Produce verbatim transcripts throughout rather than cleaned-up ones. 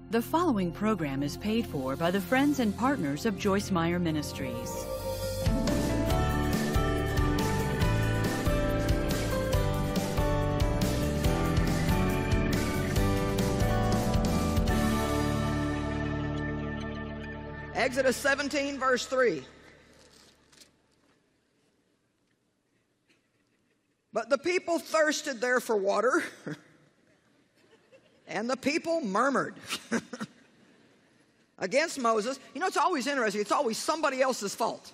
The following program is paid for by the friends and partners of Joyce Meyer Ministries. Exodus seventeen, verse three. But the people thirsted there for water, and the people murmured against Moses. You know, it's always interesting. It's always somebody else's fault.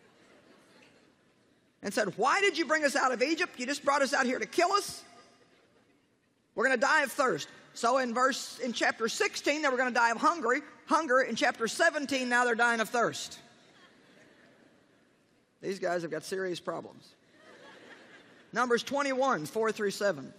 And said, why did you bring us out of Egypt? You just brought us out here to kill us? We're going to die of thirst. So in verse, in chapter sixteen, they were going to die of hunger. Hunger. In chapter seventeen, now they're dying of thirst. These guys have got serious problems. Numbers twenty-one, four through seven.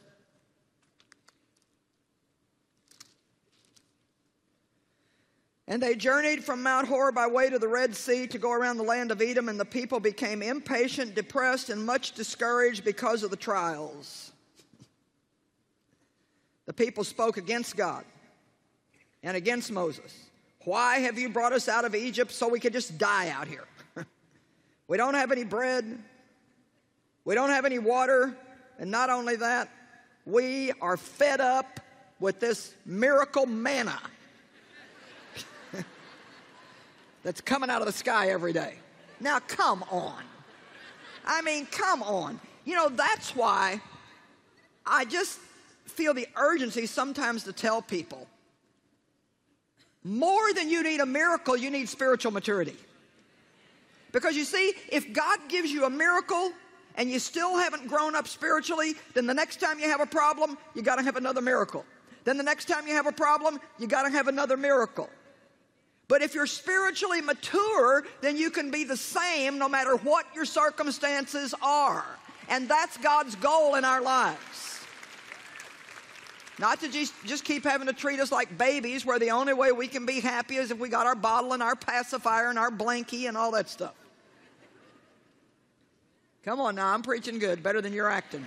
And they journeyed from Mount Hor by way to the Red Sea to go around the land of Edom, and the people became impatient, depressed, and much discouraged because of the trials. The people spoke against God and against Moses. Why have you brought us out of Egypt so we could just die out here? We don't have any bread. We don't have any water. And not only that, we are fed up with this miracle manna that's coming out of the sky every day. Now, come on. I mean, come on. You know, that's why I just feel the urgency sometimes to tell people, more than you need a miracle, you need spiritual maturity. Because you see, if God gives you a miracle and you still haven't grown up spiritually, then the next time you have a problem, you got to have another miracle. Then the next time you have a problem, you got to have another miracle. But if you're spiritually mature, then you can be the same no matter what your circumstances are. And that's God's goal in our lives. Not to just, just keep having to treat us like babies, where the only way we can be happy is if we got our bottle and our pacifier and our blankie and all that stuff. Come on now, I'm preaching good, better than you're acting.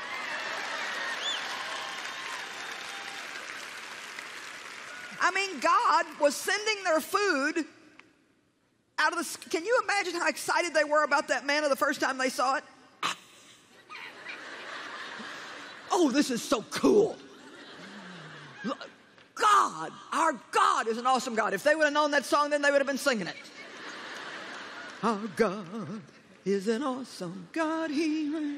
I mean, God was sending their food out of the... Can you imagine how excited they were about that manna the first time they saw it? Oh, this is so cool. God, our God is an awesome God. If they would have known that song, then they would have been singing it. Our God is an awesome God. He...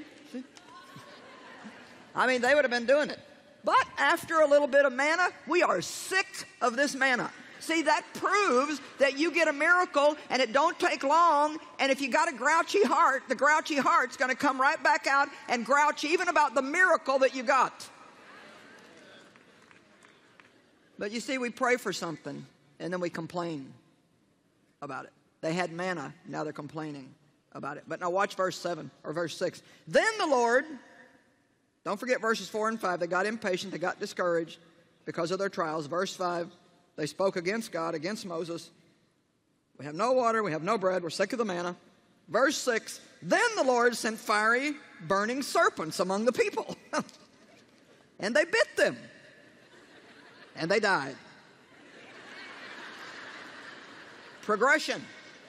I mean, they would have been doing it. But after a little bit of manna, we are sick of this manna. See, that proves that you get a miracle and it don't take long. And if you got a grouchy heart, the grouchy heart's going to come right back out and grouch even about the miracle that you got. But you see, we pray for something and then we complain about it. They had manna, now they're complaining about it. But now watch verse seven or verse six. Then the Lord... Don't forget verses four and five. They got impatient. They got discouraged because of their trials. Verse five, they spoke against God, against Moses. We have no water. We have no bread. We're sick of the manna. Verse six, then the Lord sent fiery, burning serpents among the people. And they bit them. And they died. Progression.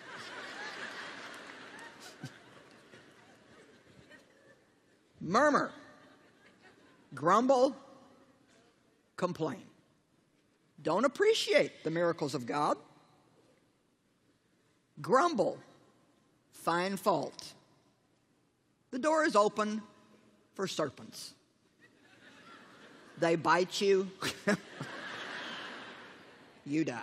Murmur. Grumble, complain. Don't appreciate the miracles of God. Grumble, find fault. The door is open for serpents. They bite you. You die.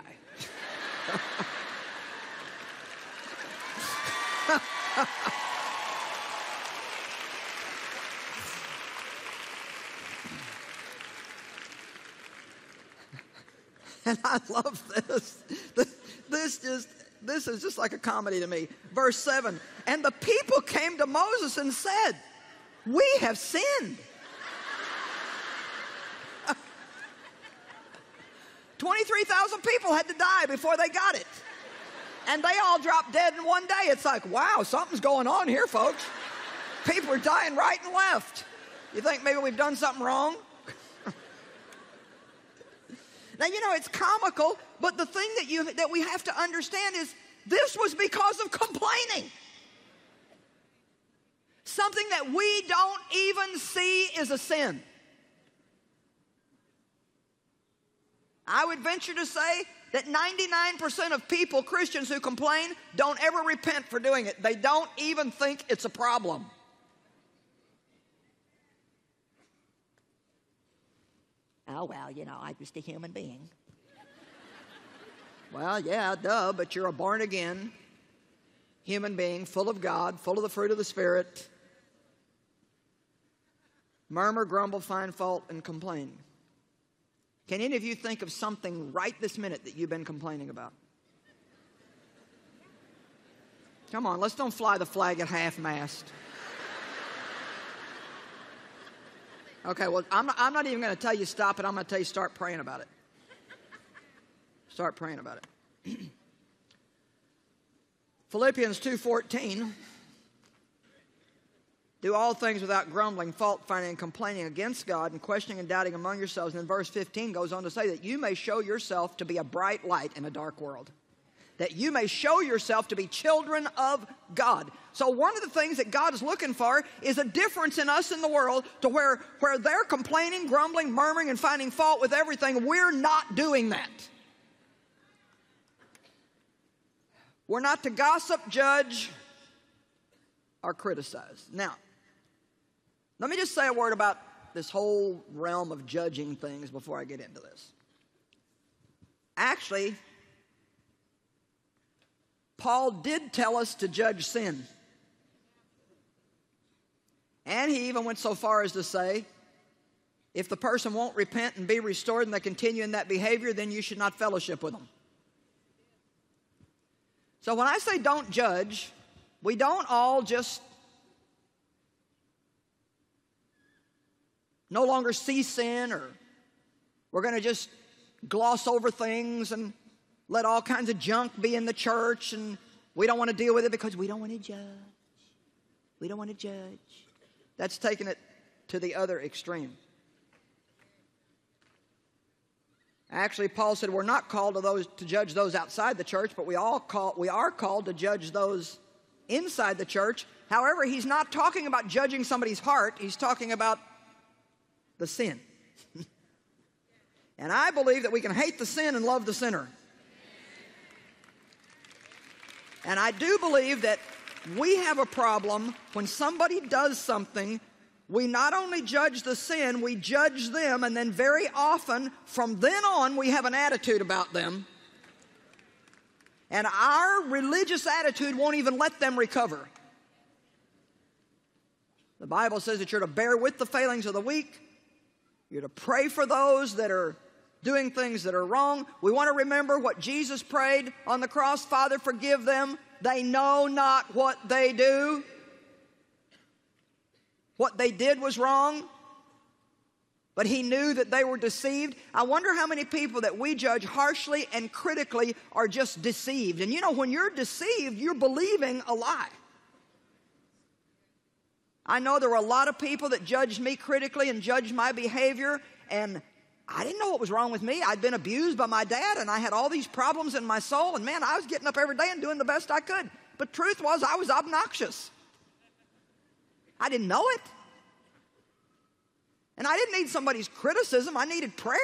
And I love this. This just, this is just like a comedy to me. Verse seven, and the people came to Moses and said, we have sinned. twenty-three thousand people had to die before they got it. And they all dropped dead in one day. It's like, wow, something's going on here, folks. People are dying right and left. You think maybe we've done something wrong? Now, you know, it's comical, but the thing that, you, that we have to understand is this was because of complaining. Something that we don't even see is a sin. I would venture to say that ninety-nine percent of people, Christians who complain, don't ever repent for doing it. They don't even think it's a problem. Oh, well, you know, I'm just a human being. Well, yeah, duh, but you're a born-again human being, full of God, full of the fruit of the Spirit. Murmur, grumble, find fault, and complain. Can any of you think of something right this minute that you've been complaining about? Come on, let's don't fly the flag at half-mast. Okay, well, I'm not, I'm not even going to tell you stop it. I'm going to tell you start praying about it. Start praying about it. Philippians two fourteen. Do all things without grumbling, fault finding, and complaining against God, and questioning and doubting among yourselves. And then verse fifteen goes on to say that you may show yourself to be a bright light in a dark world. That you may show yourself to be children of God. So one of the things that God is looking for is a difference in us in the world to where, where they're complaining, grumbling, murmuring, and finding fault with everything. We're not doing that. We're not to gossip, judge, or criticize. Now, let me just say a word about this whole realm of judging things before I get into this. Actually, Paul did tell us to judge sin. And he even went so far as to say, if the person won't repent and be restored and they continue in that behavior, then you should not fellowship with them. So when I say don't judge, we don't all just no longer see sin, or we're going to just gloss over things and let all kinds of junk be in the church, and we don't want to deal with it because we don't want to judge. We don't want to judge. That's taking it to the other extreme. Actually, Paul said we're not called to those to judge those outside the church, but we all call we are called to judge those inside the church. However, he's not talking about judging somebody's heart. He's talking about the sin. And I believe that we can hate the sin and love the sinner. And I do believe that we have a problem when somebody does something. We not only judge the sin, we judge them, and then very often, from then on, we have an attitude about them. And our religious attitude won't even let them recover. The Bible says that you're to bear with the failings of the weak. You're to pray for those that are doing things that are wrong. We want to remember what Jesus prayed on the cross. Father, forgive them. They know not what they do. What they did was wrong, but he knew that they were deceived. I wonder how many people that we judge harshly and critically are just deceived. And you know, when you're deceived, you're believing a lie. I know there were a lot of people that judged me critically and judged my behavior, and I didn't know what was wrong with me. I'd been abused by my dad, and I had all these problems in my soul, and man, I was getting up every day and doing the best I could. But truth was, I was obnoxious. I didn't know it. And I didn't need somebody's criticism. I needed prayer.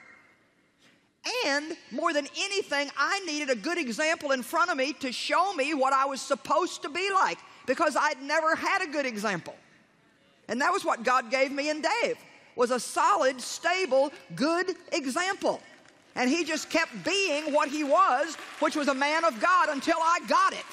And more than anything, I needed a good example in front of me to show me what I was supposed to be like, because I'd never had a good example. And that was what God gave me in Dave, was a solid, stable, good example. And he just kept being what he was, which was a man of God, until I got it.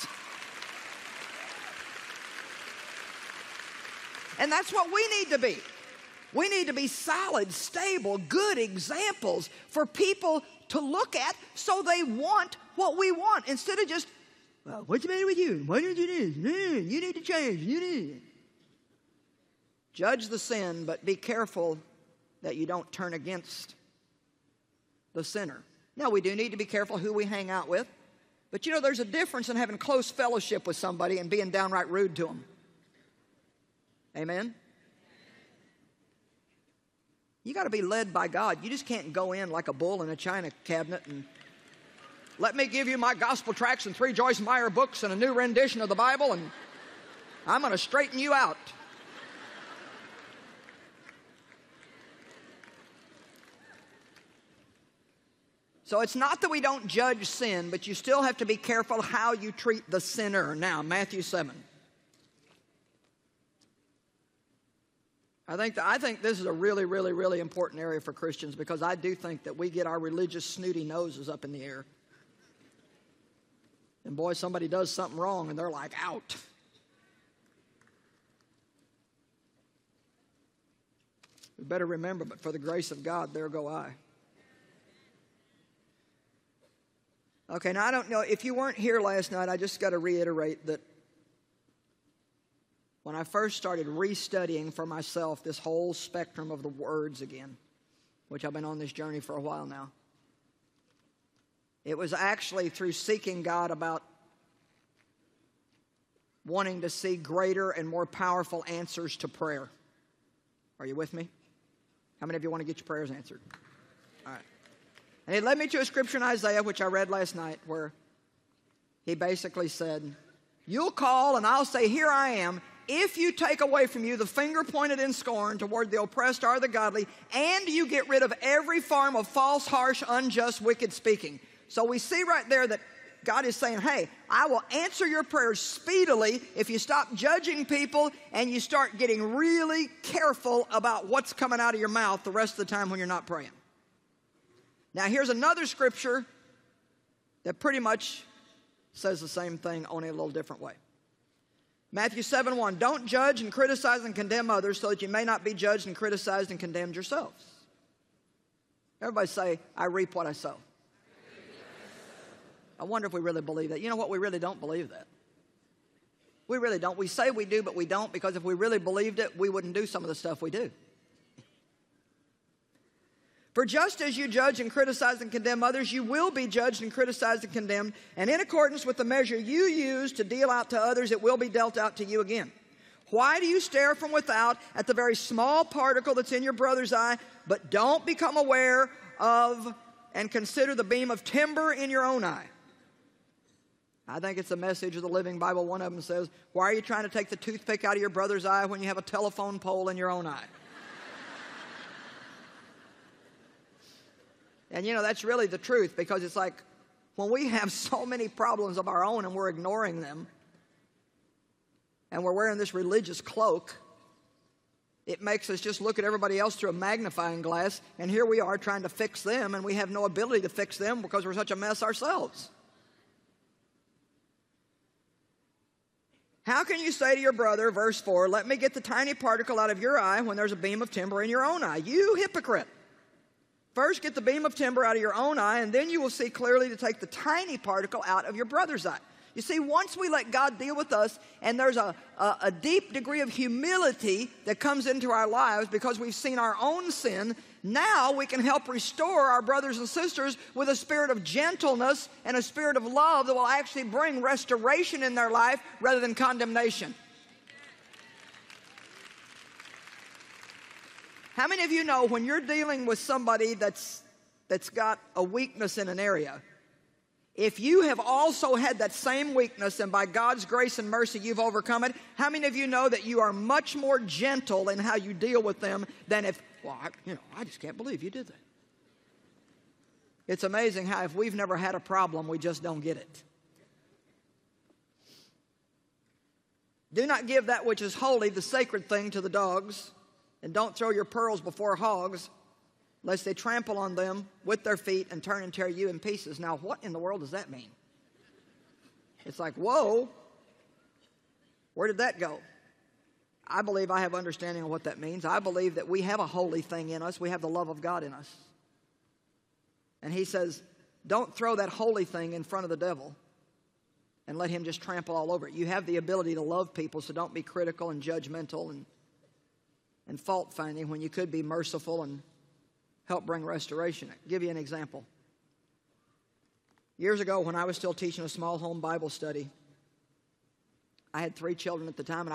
And that's what we need to be. We need to be solid, stable, good examples for people to look at so they want what we want, instead of just, well, what's the matter with you? Why don't you do this? You need to change. You need. Judge the sin, but be careful that you don't turn against the sinner. Now, we do need to be careful who we hang out with, but you know, there's a difference in having close fellowship with somebody and being downright rude to them. Amen? You got to be led by God. You just can't go in like a bull in a china cabinet and let me give you my gospel tracts and three Joyce Meyer books and a new rendition of the Bible, and I'm going to straighten you out. So it's not that we don't judge sin, but you still have to be careful how you treat the sinner. Now, Matthew seven. I think, that, I think this is a really, really, really important area for Christians, because I do think that we get our religious snooty noses up in the air. And boy, somebody does something wrong and they're like, out. We better remember, but for the grace of God, there go I. Okay, now I don't know, if you weren't here last night, I just got to reiterate that when I first started restudying for myself this whole spectrum of the words again, which I've been on this journey for a while now, it was actually through seeking God about wanting to see greater and more powerful answers to prayer. Are you with me? How many of you want to get your prayers answered? All right. And it led me to a scripture in Isaiah, which I read last night, where he basically said, you'll call and I'll say, here I am, if you take away from you the finger pointed in scorn toward the oppressed or the godly, and you get rid of every form of false, harsh, unjust, wicked speaking. So we see right there that God is saying, hey, I will answer your prayers speedily if you stop judging people and you start getting really careful about what's coming out of your mouth the rest of the time when you're not praying. Now, here's another scripture that pretty much says the same thing, only a little different way. Matthew seven one, don't judge and criticize and condemn others so that you may not be judged and criticized and condemned yourselves. Everybody say, I reap what I sow. I wonder if we really believe that. You know what? We really don't believe that. We really don't. We say we do, but we don't, because if we really believed it, we wouldn't do some of the stuff we do. For just as you judge and criticize and condemn others, you will be judged and criticized and condemned. And in accordance with the measure you use to deal out to others, it will be dealt out to you again. Why do you stare from without at the very small particle that's in your brother's eye, but don't become aware of and consider the beam of timber in your own eye? I think it's the Message of the Living Bible. One of them says, why are you trying to take the toothpick out of your brother's eye when you have a telephone pole in your own eye? And you know, that's really the truth, because it's like when we have so many problems of our own and we're ignoring them and we're wearing this religious cloak, it makes us just look at everybody else through a magnifying glass, and here we are trying to fix them, and we have no ability to fix them because we're such a mess ourselves. How can you say to your brother, verse four, let me get the tiny particle out of your eye when there's a beam of timber in your own eye? You hypocrite! First get the beam of timber out of your own eye, and then you will see clearly to take the tiny particle out of your brother's eye. You see, once we let God deal with us, and there's a, a, a deep degree of humility that comes into our lives because we've seen our own sin, now we can help restore our brothers and sisters with a spirit of gentleness and a spirit of love that will actually bring restoration in their life rather than condemnation. How many of you know when you're dealing with somebody that's, that's got a weakness in an area, if you have also had that same weakness and by God's grace and mercy you've overcome it, how many of you know that you are much more gentle in how you deal with them than if, well, I, you know, I just can't believe you did that. It's amazing how if we've never had a problem, we just don't get it. Do not give that which is holy, the sacred thing, to the dogs. And don't throw your pearls before hogs, lest they trample on them with their feet and turn and tear you in pieces. Now, what in the world does that mean? It's like, whoa, where did that go? I believe I have understanding of what that means. I believe that we have a holy thing in us. We have the love of God in us. And he says, don't throw that holy thing in front of the devil and let him just trample all over it. You have the ability to love people, so don't be critical and judgmental and and fault-finding when you could be merciful and help bring restoration. I'll give you an example. Years ago, when I was still teaching a small home Bible study, I had three children at the time, and I'd always felt really good when I was pregnant. I'd be a little tired the first six weeks, and, and then I'd get a little better. And then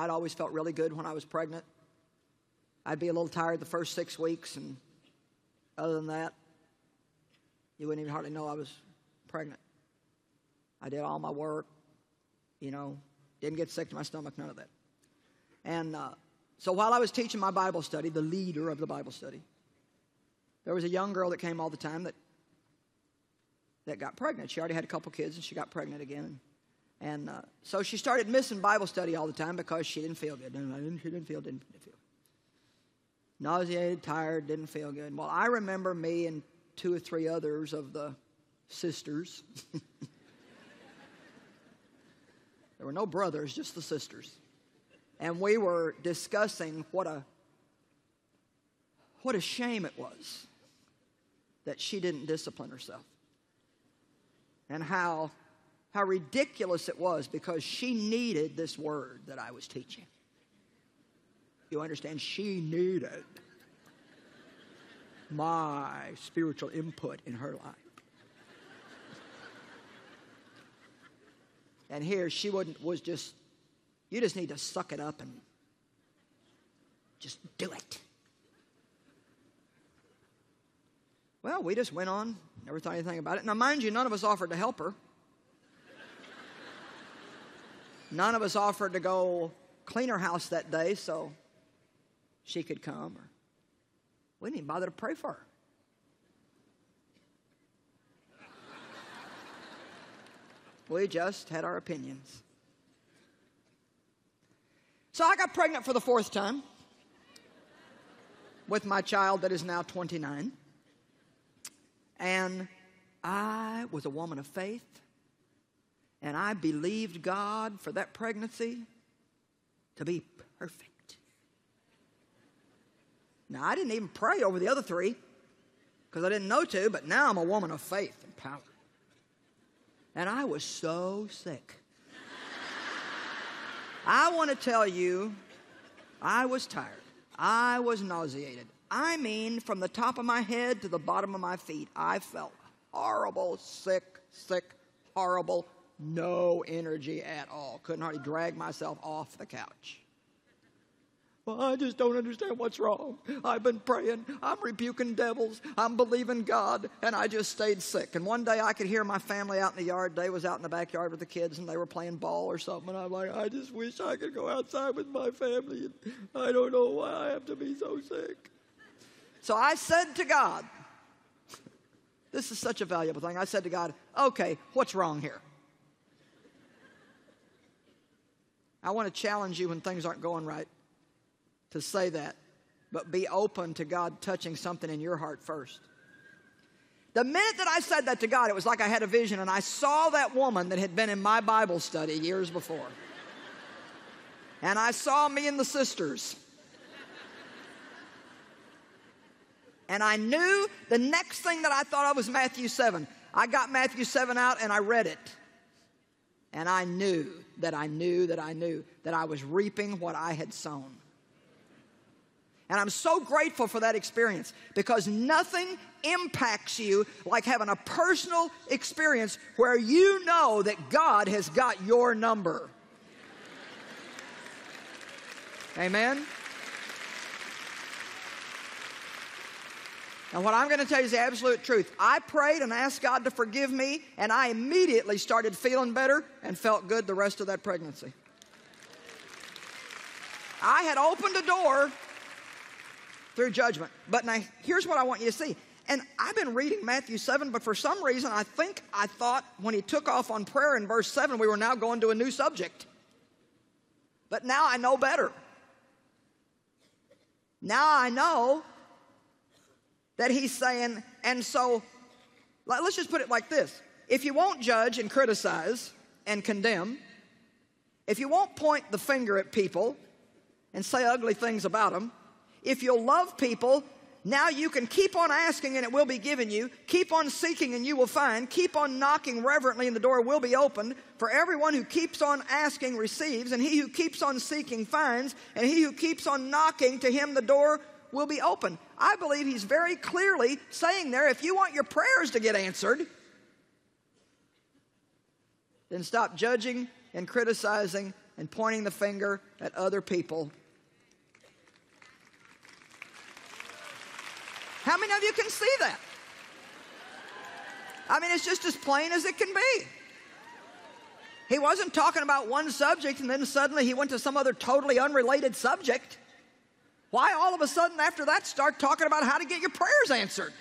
Other than that, you wouldn't even hardly know I was pregnant. I did all my work, you know, didn't get sick to my stomach, none of that. And uh, so while I was teaching my Bible study, the leader of the Bible study, there was a young girl that came all the time that that got pregnant. She already had a couple kids, and she got pregnant again. And uh, so she started missing Bible study all the time because she didn't feel good. She didn't feel, didn't feel. Nauseated, tired, didn't feel good. Well, I remember me and two or three others of the sisters. There were no brothers, just the sisters. And we were discussing what a what a shame it was that she didn't discipline herself. And how, how ridiculous it was because she needed this word that I was teaching. You understand? She needed my spiritual input in her life. And here she wouldn't, was just, you just need to suck it up and just do it. Well, we just went on, never thought anything about it. Now, mind you, none of us offered to help her. None of us offered to go clean her house that day so she could come. Or we didn't even bother to pray for her. We just had our opinions. So I got pregnant for the fourth time with my child that is now twenty-nine. And I was a woman of faith. And I believed God for that pregnancy to be perfect. Now, I didn't even pray over the other three because I didn't know to, but now I'm a woman of faith and power. And I was so sick. I want to tell you, I was tired. I was nauseated. I mean, from the top of my head to the bottom of my feet, I felt horrible, sick, sick, horrible, no energy at all. Couldn't hardly drag myself off the couch. Well, I just don't understand what's wrong. I've been praying. I'm rebuking devils. I'm believing God. And I just stayed sick. And one day I could hear my family out in the yard. They was out in the backyard with the kids, and they were playing ball or something. And I'm like, I just wish I could go outside with my family. And I don't know why I have to be so sick. So I said to God, this is such a valuable thing. I said to God, okay, what's wrong here? I want to challenge you when things aren't going right to say that, but be open to God touching something in your heart first. The minute that I said that to God, it was like I had a vision, and I saw that woman that had been in my Bible study years before. And I saw me and the sisters. And I knew the next thing that I thought of was Matthew seven. I got Matthew seven out and I read it. And I knew that I knew that I knew that I was reaping what I had sown. And I'm so grateful for that experience because nothing impacts you like having a personal experience where you know that God has got your number. Amen? Now, what I'm going to tell you is the absolute truth. I prayed and asked God to forgive me, and I immediately started feeling better and felt good the rest of that pregnancy. I had opened a door through judgment. But now, here's what I want you to see. And I've been reading Matthew seven, but for some reason, I think I thought when he took off on prayer in verse seven, we were now going to a new subject. But now I know better. Now I know that he's saying, and so, let's just put it like this. If you won't judge and criticize and condemn, if you won't point the finger at people and say ugly things about them, if you'll love people, now you can keep on asking and it will be given you. Keep on seeking and you will find. Keep on knocking reverently and the door will be opened. For everyone who keeps on asking receives, and he who keeps on seeking finds, and he who keeps on knocking, to him the door will be open. I believe he's very clearly saying there, if you want your prayers to get answered, then stop judging and criticizing and pointing the finger at other people. How many of you can see that? I mean, it's just as plain as it can be. He wasn't talking about one subject and then suddenly he went to some other totally unrelated subject. Why all of a sudden after that start talking about how to get your prayers answered?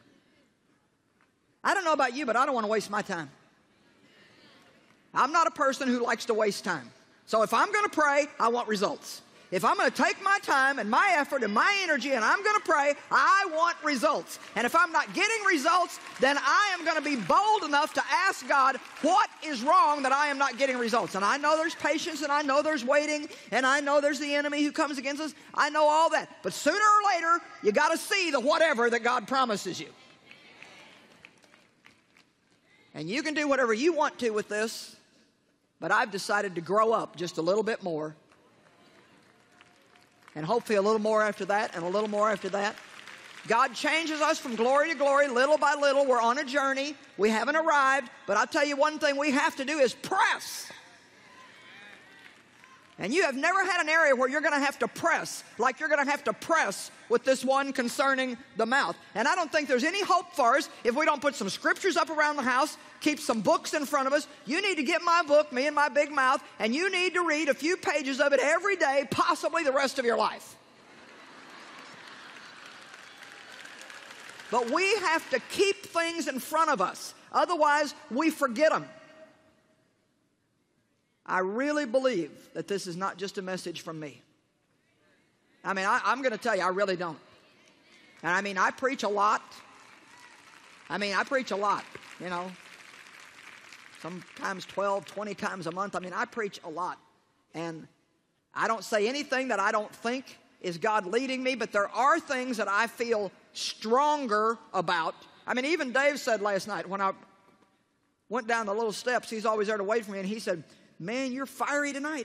I don't know about you, but I don't want to waste my time. I'm not a person who likes to waste time. So if I'm going to pray, I want results. If I'm going to take my time and my effort and my energy and I'm going to pray, I want results. And if I'm not getting results, then I am going to be bold enough to ask God, what is wrong that I am not getting results? And I know there's patience and I know there's waiting and I know there's the enemy who comes against us. I know all that. But sooner or later, you got to see the whatever that God promises you. And you can do whatever you want to with this, but I've decided to grow up just a little bit more. And hopefully a little more after that, and a little more after that. God changes us from glory to glory, little by little. We're on a journey. We haven't arrived. But I'll tell you one thing we have to do is press. And you have never had an area where you're going to have to press, like you're going to have to press with this one concerning the mouth. And I don't think there's any hope for us if we don't put some scriptures up around the house, keep some books in front of us. You need to get my book, Me and My Big Mouth, and you need to read a few pages of it every day, possibly the rest of your life. But we have to keep things in front of us. Otherwise, we forget them. I really believe that this is not just a message from me. I mean, I, I'm going to tell you, I really don't. And I mean, I preach a lot. I mean, I preach a lot, you know. Sometimes twelve, twenty times a month. I mean, I preach a lot. And I don't say anything that I don't think is God leading me, but there are things that I feel stronger about. I mean, even Dave said last night when I went down the little steps, he's always there to wait for me, and he said, man, you're fiery tonight.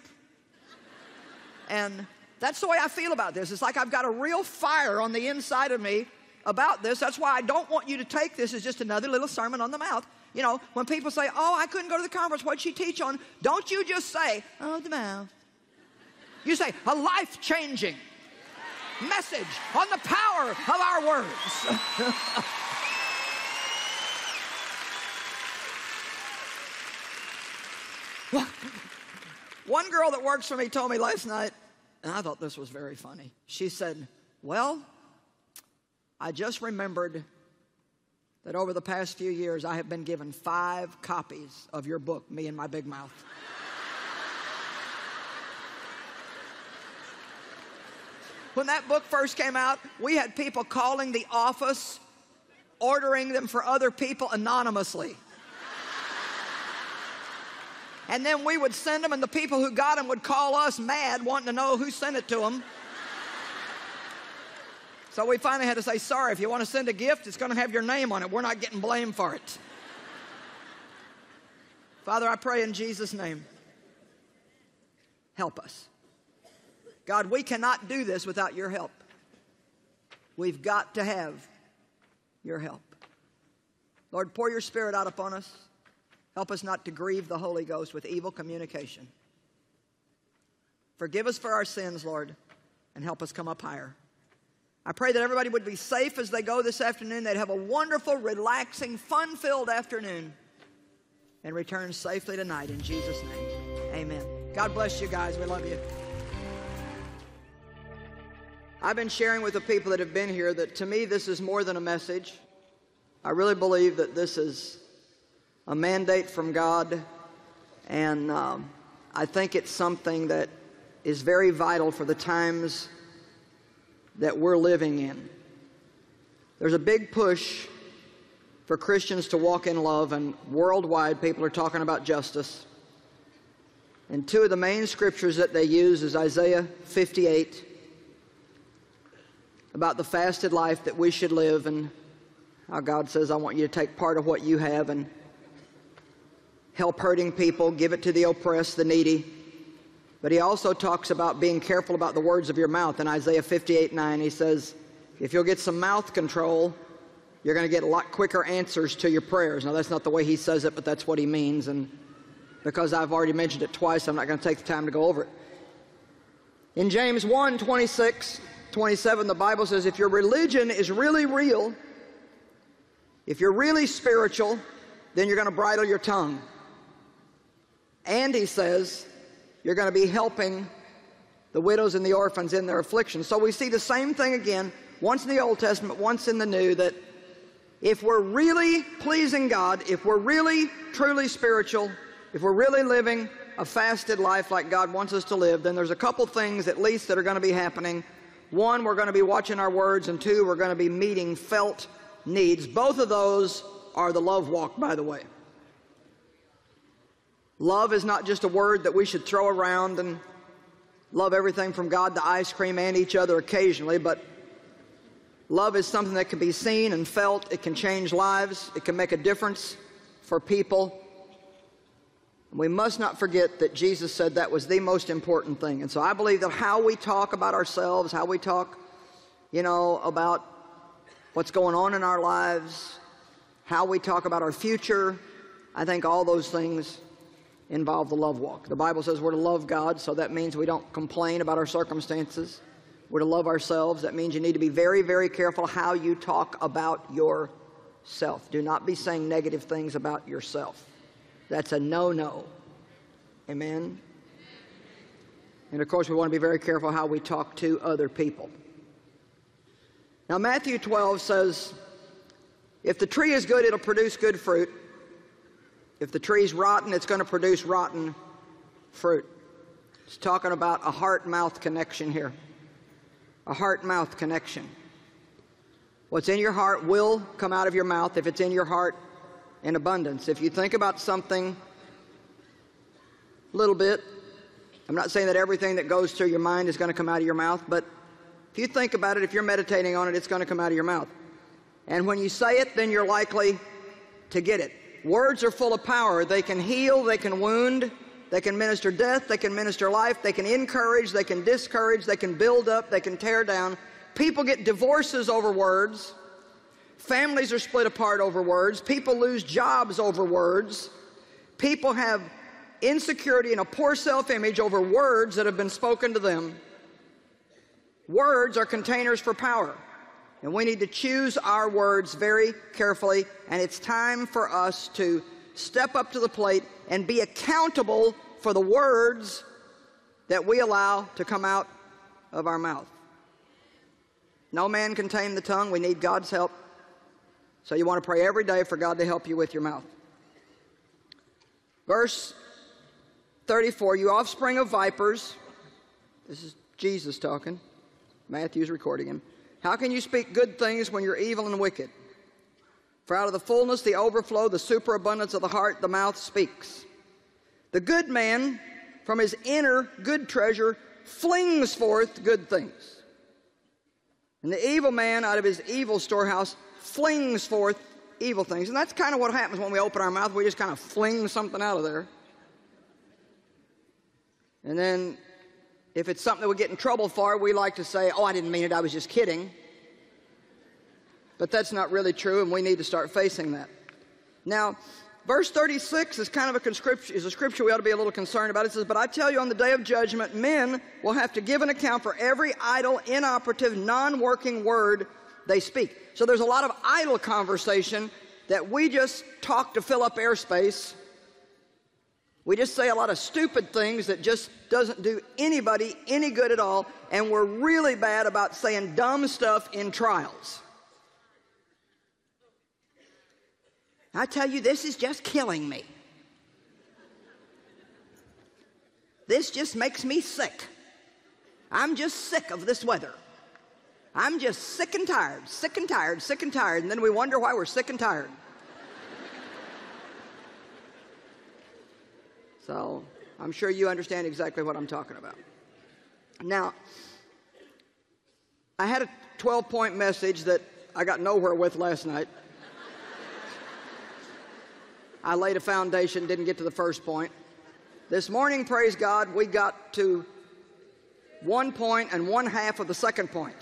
And that's the way I feel about this. It's like I've got a real fire on the inside of me about this. That's why I don't want you to take this as just another little sermon on the mouth. You know, when people say, oh, I couldn't go to the conference, what'd she teach on? Don't you just say, oh, the mouth. You say, a life-changing message on the power of our words. One girl that works for me told me last night, and I thought this was very funny. She said, well, I just remembered that over the past few years I have been given five copies of your book, Me and My Big Mouth. When that book first came out, we had people calling the office, ordering them for other people anonymously. And then we would send them, and the people who got them would call us mad, wanting to know who sent it to them. So we finally had to say, sorry, if you want to send a gift, it's going to have your name on it. We're not getting blamed for it. Father, I pray in Jesus' name, help us. God, we cannot do this without your help. We've got to have your help. Lord, pour your Spirit out upon us. Help us not to grieve the Holy Ghost with evil communication. Forgive us for our sins, Lord, and help us come up higher. I pray that everybody would be safe as they go this afternoon. They'd have a wonderful, relaxing, fun-filled afternoon and return safely tonight in Jesus' name. Amen. God bless you guys. We love you. I've been sharing with the people that have been here that to me this is more than a message. I really believe that this is a mandate from God, and um, I think it's something that is very vital for the times that we're living in. There's a big push for Christians to walk in love, and worldwide people are talking about justice. And two of the main scriptures that they use is Isaiah fifty-eight, about the fasted life that we should live, and how God says, I want you to take part of what you have and help hurting people, give it to the oppressed, the needy. But he also talks about being careful about the words of your mouth. In Isaiah fifty-eight nine, he says, if you'll get some mouth control, you're going to get a lot quicker answers to your prayers. Now, that's not the way he says it, but that's what he means. And because I've already mentioned it twice, I'm not going to take the time to go over it. In James one twenty-six, twenty-seven, the Bible says, if your religion is really real, if you're really spiritual, then you're going to bridle your tongue. And he says, you're going to be helping the widows and the orphans in their affliction. So we see the same thing again, once in the Old Testament, once in the New, that if we're really pleasing God, if we're really truly spiritual, if we're really living a fasted life like God wants us to live, then there's a couple things at least that are going to be happening. One, we're going to be watching our words, and two, we're going to be meeting felt needs. Both of those are the love walk, by the way. Love is not just a word that we should throw around and love everything from God to ice cream and each other occasionally, but love is something that can be seen and felt. It can change lives. It can make a difference for people. We must not forget that Jesus said that was the most important thing. And so I believe that how we talk about ourselves, how we talk, you know, about what's going on in our lives, how we talk about our future, I think all those things involve the love walk. The Bible says we're to love God, so that means we don't complain about our circumstances. We're to love ourselves. That means you need to be very, very careful how you talk about yourself. Do not be saying negative things about yourself. That's a no-no. Amen? And of course, we want to be very careful how we talk to other people. Now, Matthew twelve says, if the tree is good, it'll produce good fruit. If the tree's rotten, it's going to produce rotten fruit. It's talking about a heart-mouth connection here. A heart-mouth connection. What's in your heart will come out of your mouth if it's in your heart in abundance. If you think about something a little bit, I'm not saying that everything that goes through your mind is going to come out of your mouth, but if you think about it, if you're meditating on it, it's going to come out of your mouth. And when you say it, then you're likely to get it. Words are full of power. They can heal, they can wound, they can minister death, they can minister life, they can encourage, they can discourage, they can build up, they can tear down. People get divorces over words. Families are split apart over words. People lose jobs over words. People have insecurity and a poor self-image over words that have been spoken to them. Words are containers for power. And we need to choose our words very carefully. And it's time for us to step up to the plate and be accountable for the words that we allow to come out of our mouth. No man can tame the tongue. We need God's help. So you want to pray every day for God to help you with your mouth. Verse thirty-four, you offspring of vipers. This is Jesus talking. Matthew's recording him. How can you speak good things when you're evil and wicked? For out of the fullness, the overflow, the superabundance of the heart, the mouth speaks. The good man from his inner good treasure flings forth good things. And the evil man out of his evil storehouse flings forth evil things. And that's kind of what happens when we open our mouth. We just kind of fling something out of there. And then if it's something that we get in trouble for, we like to say, oh, I didn't mean it, I was just kidding. But that's not really true, and we need to start facing that. Now, verse thirty-six is kind of a conscription, is a scripture we ought to be a little concerned about. It says, but I tell you, on the day of judgment, men will have to give an account for every idle, inoperative, non-working word they speak. So there's a lot of idle conversation that we just talk to fill up airspace. We just say a lot of stupid things that just doesn't do anybody any good at all, and we're really bad about saying dumb stuff in trials. I tell you, this is just killing me. This just makes me sick. I'm just sick of this weather. I'm just sick and tired, sick and tired, sick and tired, and then we wonder why we're sick and tired. So I'm sure you understand exactly what I'm talking about. Now, I had a twelve-point message that I got nowhere with last night. I laid a foundation, didn't get to the first point. This morning, praise God, we got to one point and one half of the second point.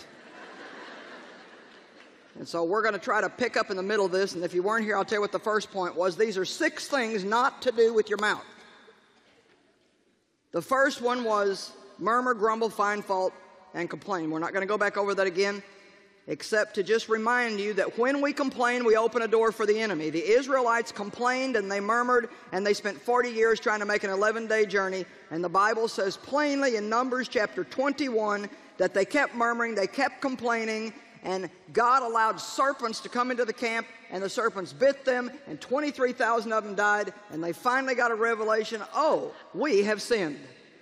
And so we're going to try to pick up in the middle of this, and if you weren't here, I'll tell you what the first point was. These are six things not to do with your mouth. The first one was murmur, grumble, find fault, and complain. We're not going to go back over that again, except to just remind you that when we complain, we open a door for the enemy. The Israelites complained and they murmured, and they spent forty years trying to make an eleven-day journey. And the Bible says plainly in Numbers chapter twenty-one that they kept murmuring, they kept complaining, and God allowed serpents to come into the camp, and the serpents bit them, and twenty-three thousand of them died, and they finally got a revelation, oh, we have sinned.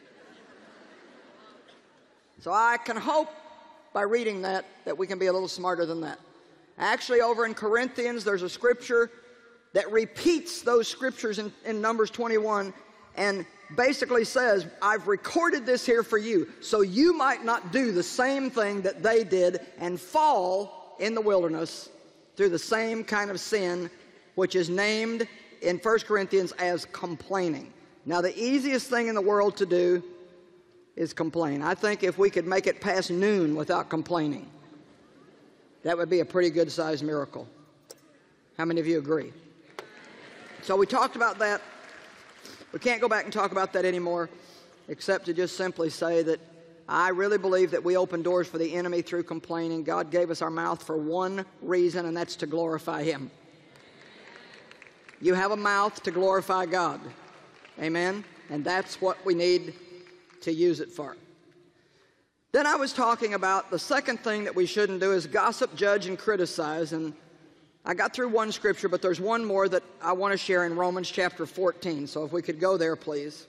So I can hope by reading that, that we can be a little smarter than that. Actually, over in Corinthians, there's a scripture that repeats those scriptures in, in Numbers twenty-one, and basically says, I've recorded this here for you, so you might not do the same thing that they did and fall in the wilderness through the same kind of sin, which is named in First Corinthians as complaining. Now, the easiest thing in the world to do is complain. I think if we could make it past noon without complaining, that would be a pretty good-sized miracle. How many of you agree? So we talked about that. We can't go back and talk about that anymore, except to just simply say that I really believe that we open doors for the enemy through complaining. God gave us our mouth for one reason, and that's to glorify Him. You have a mouth to glorify God. Amen? And that's what we need to use it for. Then I was talking about the second thing that we shouldn't do is gossip, judge, and criticize. And I got through one scripture, but there's one more that I want to share in Romans chapter fourteen. So if we could go there, please.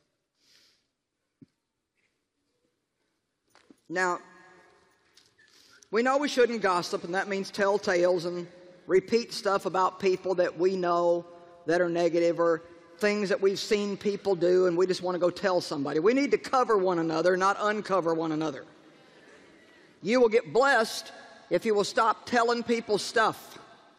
Now, we know we shouldn't gossip, and that means tell tales and repeat stuff about people that we know that are negative, or things that we've seen people do and we just want to go tell somebody. We need to cover one another, not uncover one another. You will get blessed if you will stop telling people stuff.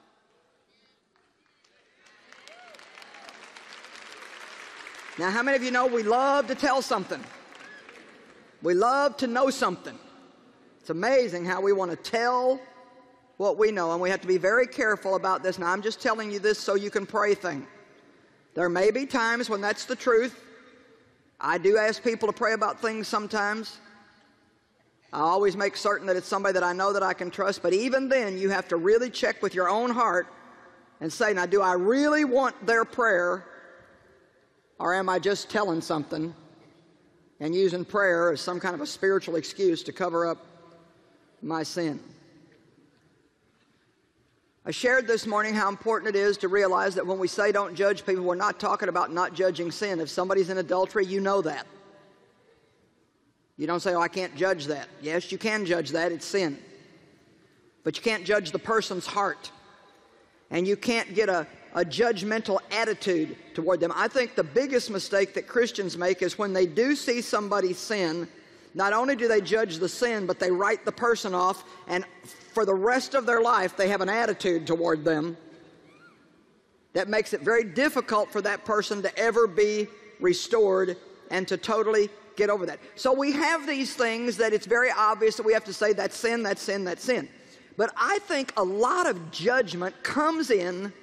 Now, how many of you know we love to tell something? We love to know something. It's amazing how we want to tell what we know, and we have to be very careful about this. Now, I'm just telling you this so you can pray thing. There may be times when that's the truth. I do ask people to pray about things sometimes. I always make certain that it's somebody that I know that I can trust, but even then you have to really check with your own heart and say, now, do I really want their prayer, or am I just telling something and using prayer as some kind of a spiritual excuse to cover up my sin? I shared this morning how important it is to realize that when we say don't judge people, we're not talking about not judging sin. If somebody's in adultery, you know that. You don't say, oh, I can't judge that. Yes, you can judge that. It's sin. But you can't judge the person's heart. And you can't get a, a judgmental attitude toward them. I think the biggest mistake that Christians make is when they do see somebody sin, not only do they judge the sin, but they write the person off, and for the rest of their life they have an attitude toward them that makes it very difficult for that person to ever be restored and to totally get over that. So we have these things that it's very obvious that we have to say that's sin, that's sin, that's sin. But I think a lot of judgment comes in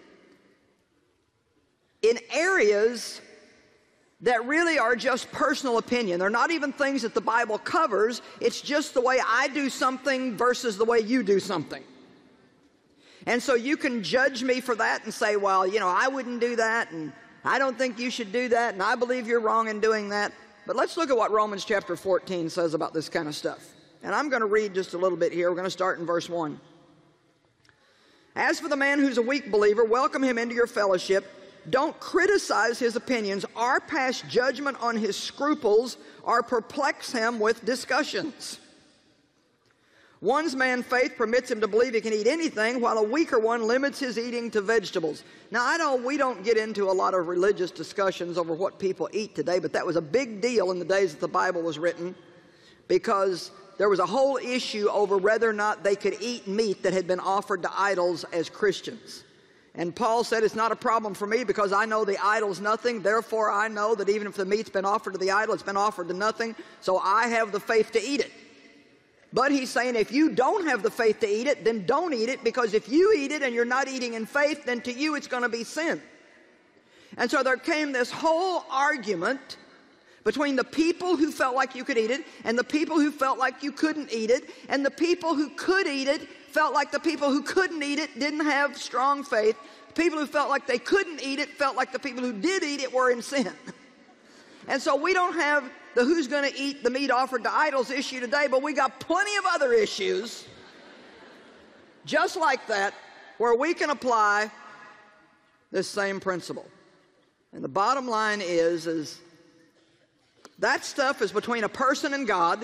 in areas that really are just personal opinion. They're not even things that the Bible covers. It's just the way I do something versus the way you do something. And so you can judge me for that and say, well, you know, I wouldn't do that, and I don't think you should do that, and I believe you're wrong in doing that. But let's look at what Romans chapter fourteen says about this kind of stuff. And I'm going to read just a little bit here. We're going to start in verse one. As for the man who's a weak believer, welcome him into your fellowship. Don't criticize his opinions or pass judgment on his scruples or perplex him with discussions. One's man's faith permits him to believe he can eat anything, while a weaker one limits his eating to vegetables. Now, I know we don't get into a lot of religious discussions over what people eat today, but that was a big deal in the days that the Bible was written, because there was a whole issue over whether or not they could eat meat that had been offered to idols as Christians. And Paul said, it's not a problem for me because I know the idol's nothing. Therefore, I know that even if the meat's been offered to the idol, it's been offered to nothing. So I have the faith to eat it. But he's saying if you don't have the faith to eat it, then don't eat it, because if you eat it and you're not eating in faith, then to you it's going to be sin. And so there came this whole argument between the people who felt like you could eat it and the people who felt like you couldn't eat it, and the people who could eat it felt like the people who couldn't eat it didn't have strong faith. The people who felt like they couldn't eat it felt like the people who did eat it were in sin. And so we don't have the who's going to eat the meat offered to idols issue today, but we got plenty of other issues just like that where we can apply this same principle. And the bottom line is, is that stuff is between a person and God,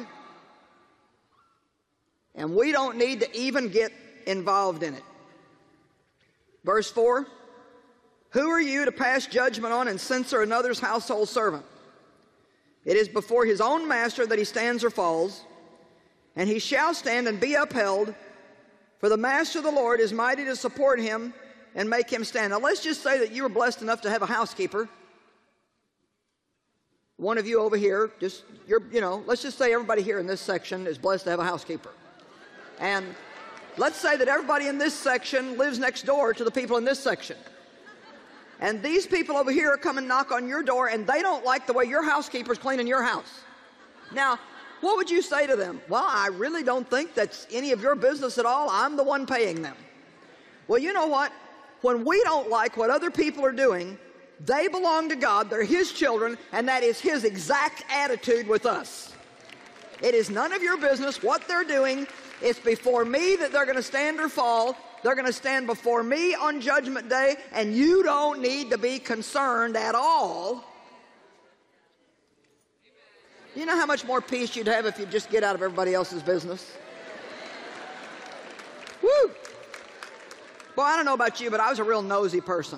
and we don't need to even get involved in it. Verse four, who are you to pass judgment on and censor another's household servant? It is before his own master that he stands or falls, and he shall stand and be upheld, for the master of the Lord is mighty to support him and make him stand. Now let's just say that you were blessed enough to have a housekeeper. One of you over here, just, you're, you know, let's just say everybody here in this section is blessed to have a housekeeper. And let's say that everybody in this section lives next door to the people in this section. And these people over here come and knock on your door, and they don't like the way your housekeeper's cleaning your house. Now, what would you say to them? Well, I really don't think that's any of your business at all. I'm the one paying them. Well, you know what? When we don't like what other people are doing, they belong to God, they're His children, and that is His exact attitude with us. It is none of your business what they're doing. It's before me that they're going to stand or fall. They're going to stand before me on Judgment Day, and you don't need to be concerned at all. You know how much more peace you'd have if you just get out of everybody else's business? Woo! Well, I don't know about you, but I was a real nosy person.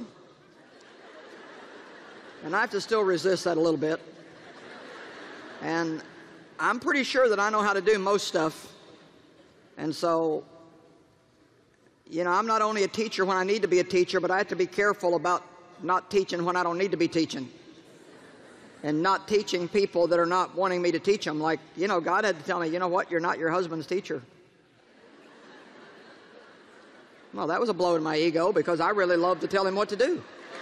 And I have to still resist that a little bit. And I'm pretty sure that I know how to do most stuff. And so, you know, I'm not only a teacher when I need to be a teacher, but I have to be careful about not teaching when I don't need to be teaching. And not teaching people that are not wanting me to teach them. Like, you know, God had to tell me, you know what, you're not your husband's teacher. Well, that was a blow to my ego because I really love to tell him what to do.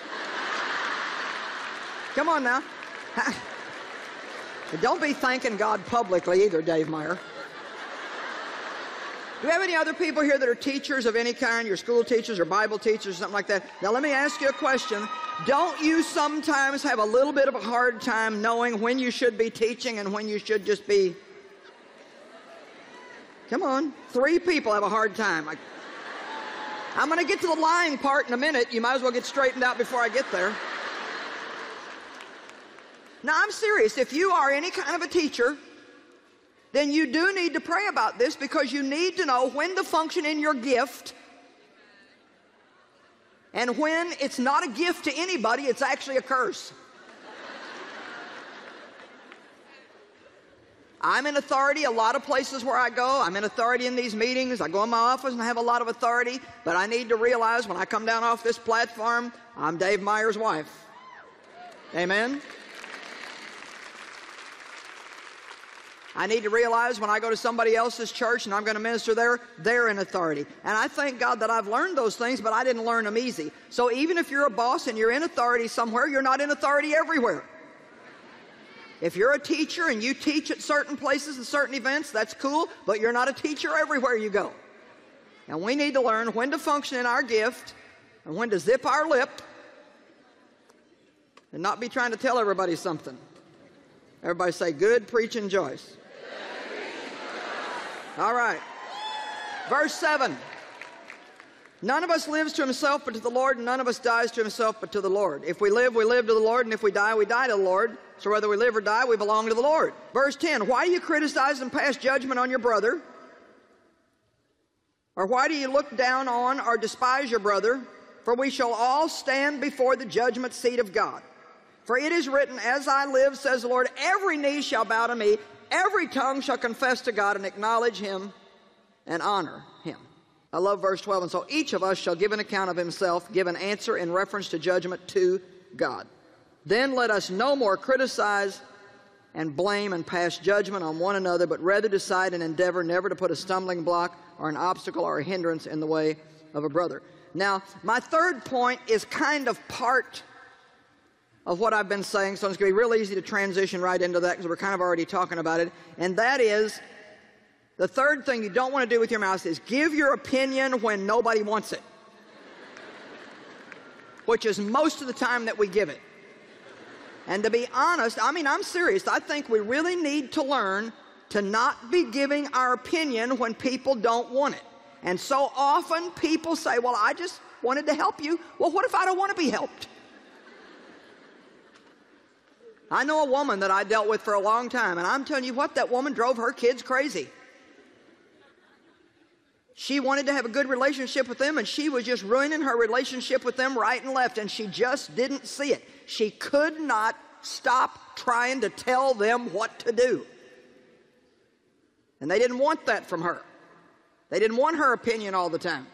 Come on now. Don't be thanking God publicly either, Dave Meyer. Do we have any other people here that are teachers of any kind? Your school teachers or Bible teachers or something like that? Now let me ask you a question. Don't you sometimes have a little bit of a hard time knowing when you should be teaching and when you should just be... Come on. Three people have a hard time. I... I'm going to get to the lying part in a minute. You might as well get straightened out before I get there. Now, I'm serious. If you are any kind of a teacher, then you do need to pray about this because you need to know when to function in your gift and when it's not a gift to anybody, it's actually a curse. I'm in authority a lot of places where I go. I'm in authority in these meetings. I go in my office and I have a lot of authority, but I need to realize when I come down off this platform, I'm Dave Meyer's wife. Amen? I need to realize when I go to somebody else's church and I'm going to minister there, they're in authority. And I thank God that I've learned those things, but I didn't learn them easy. So even if you're a boss and you're in authority somewhere, you're not in authority everywhere. If you're a teacher and you teach at certain places and certain events, that's cool, but you're not a teacher everywhere you go. And we need to learn when to function in our gift and when to zip our lip and not be trying to tell everybody something. Everybody say, good preaching, Joyce. All right. Verse seven. None of us lives to himself but to the Lord, and none of us dies to himself but to the Lord. If we live, we live to the Lord, and if we die, we die to the Lord. So whether we live or die, we belong to the Lord. Verse ten. Why do you criticize and pass judgment on your brother? Or why do you look down on or despise your brother? For we shall all stand before the judgment seat of God. For it is written, as I live, says the Lord, every knee shall bow to me, every tongue shall confess to God and acknowledge him and honor him. I love verse twelve. And so each of us shall give an account of himself, give an answer in reference to judgment to God. Then let us no more criticize and blame and pass judgment on one another, but rather decide and endeavor never to put a stumbling block or an obstacle or a hindrance in the way of a brother. Now, my third point is kind of part of what I've been saying, so it's going to be real easy to transition right into that because we're kind of already talking about it. And that is, the third thing you don't want to do with your mouth is give your opinion when nobody wants it, which is most of the time that we give it. And to be honest, I mean, I'm serious. I think we really need to learn to not be giving our opinion when people don't want it. And so often people say, well, I just wanted to help you. Well, what if I don't want to be helped? I know a woman that I dealt with for a long time, and I'm telling you what, that woman drove her kids crazy. She wanted to have a good relationship with them, and she was just ruining her relationship with them right and left, and she just didn't see it. She could not stop trying to tell them what to do. And they didn't want that from her. They didn't want her opinion all the time.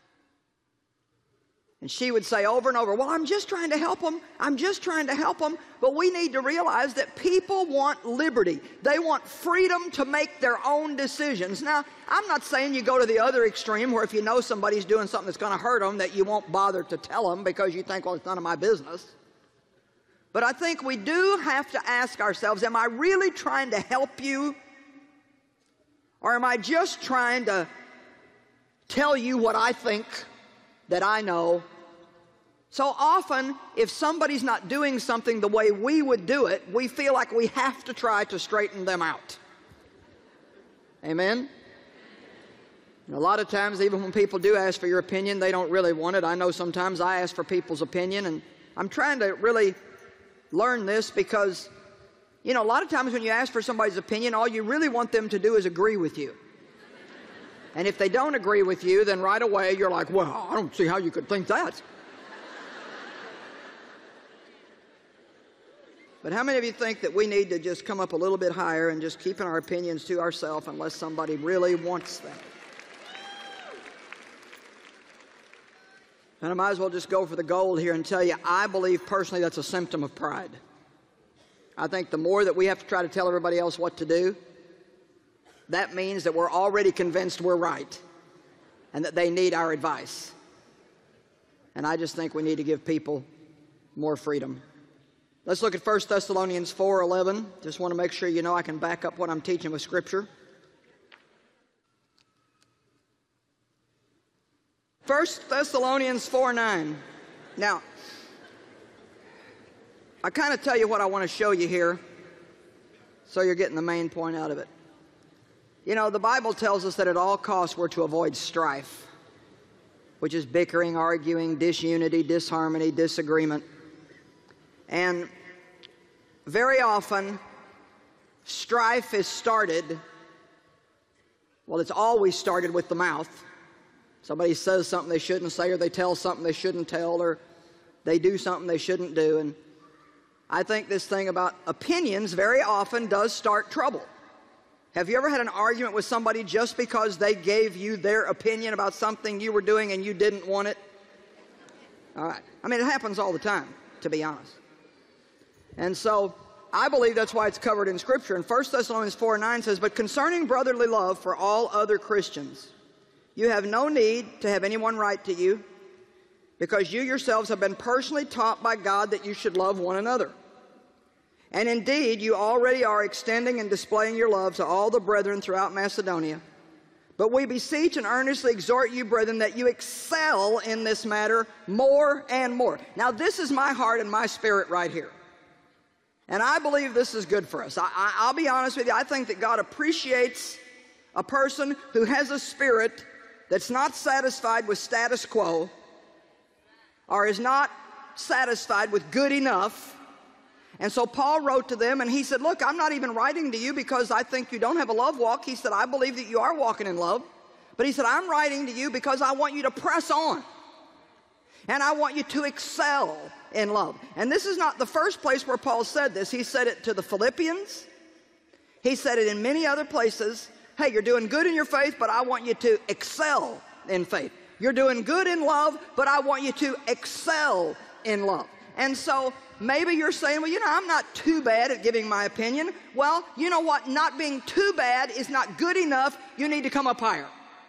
And she would say over and over, well, I'm just trying to help them. I'm just trying to help them. But we need to realize that people want liberty. They want freedom to make their own decisions. Now, I'm not saying you go to the other extreme where if you know somebody's doing something that's going to hurt them that you won't bother to tell them because you think, well, it's none of my business. But I think we do have to ask ourselves, am I really trying to help you? Or am I just trying to tell you what I think that I know? So often, if somebody's not doing something the way we would do it, we feel like we have to try to straighten them out. Amen? And a lot of times, even when people do ask for your opinion, they don't really want it. I know sometimes I ask for people's opinion, and I'm trying to really learn this because, you know, a lot of times when you ask for somebody's opinion, all you really want them to do is agree with you. And if they don't agree with you, then right away you're like, well, I don't see how you could think that. But how many of you think that we need to just come up a little bit higher and just keeping our opinions to ourselves unless somebody really wants them? And I might as well just go for the gold here and tell you, I believe personally that's a symptom of pride. I think the more that we have to try to tell everybody else what to do, that means that we're already convinced we're right and that they need our advice. And I just think we need to give people more freedom. Let's look at First Thessalonians four eleven. Just want to make sure you know I can back up what I'm teaching with Scripture. First Thessalonians four nine. Now, I kind of tell you what I want to show you here, so you're getting the main point out of it. You know, the Bible tells us that at all costs we're to avoid strife, which is bickering, arguing, disunity, disharmony, disagreement. And very often, strife is started, well, it's always started with the mouth. Somebody says something they shouldn't say, or they tell something they shouldn't tell, or they do something they shouldn't do. And I think this thing about opinions very often does start trouble. Have you ever had an argument with somebody just because they gave you their opinion about something you were doing and you didn't want it? All right. I mean, it happens all the time, to be honest. And so I believe that's why it's covered in Scripture. And First Thessalonians four nine says, but concerning brotherly love for all other Christians, you have no need to have anyone write to you, because you yourselves have been personally taught by God that you should love one another. And indeed, you already are extending and displaying your love to all the brethren throughout Macedonia. But we beseech and earnestly exhort you, brethren, that you excel in this matter more and more. Now, this is my heart and my spirit right here. And I believe this is good for us. I, I, I'll be honest with you, I think that God appreciates a person who has a spirit that's not satisfied with status quo, or is not satisfied with good enough. And so Paul wrote to them and he said, look, I'm not even writing to you because I think you don't have a love walk. He said, I believe that you are walking in love. But he said, I'm writing to you because I want you to press on. And I want you to excel in love. And this is not the first place where Paul said this. He said it to the Philippians. He said it in many other places. Hey, you're doing good in your faith, but I want you to excel in faith. You're doing good in love, but I want you to excel in love. And so maybe you're saying, well, you know, I'm not too bad at giving my opinion. Well, you know what? Not being too bad is not good enough. You need to come up higher.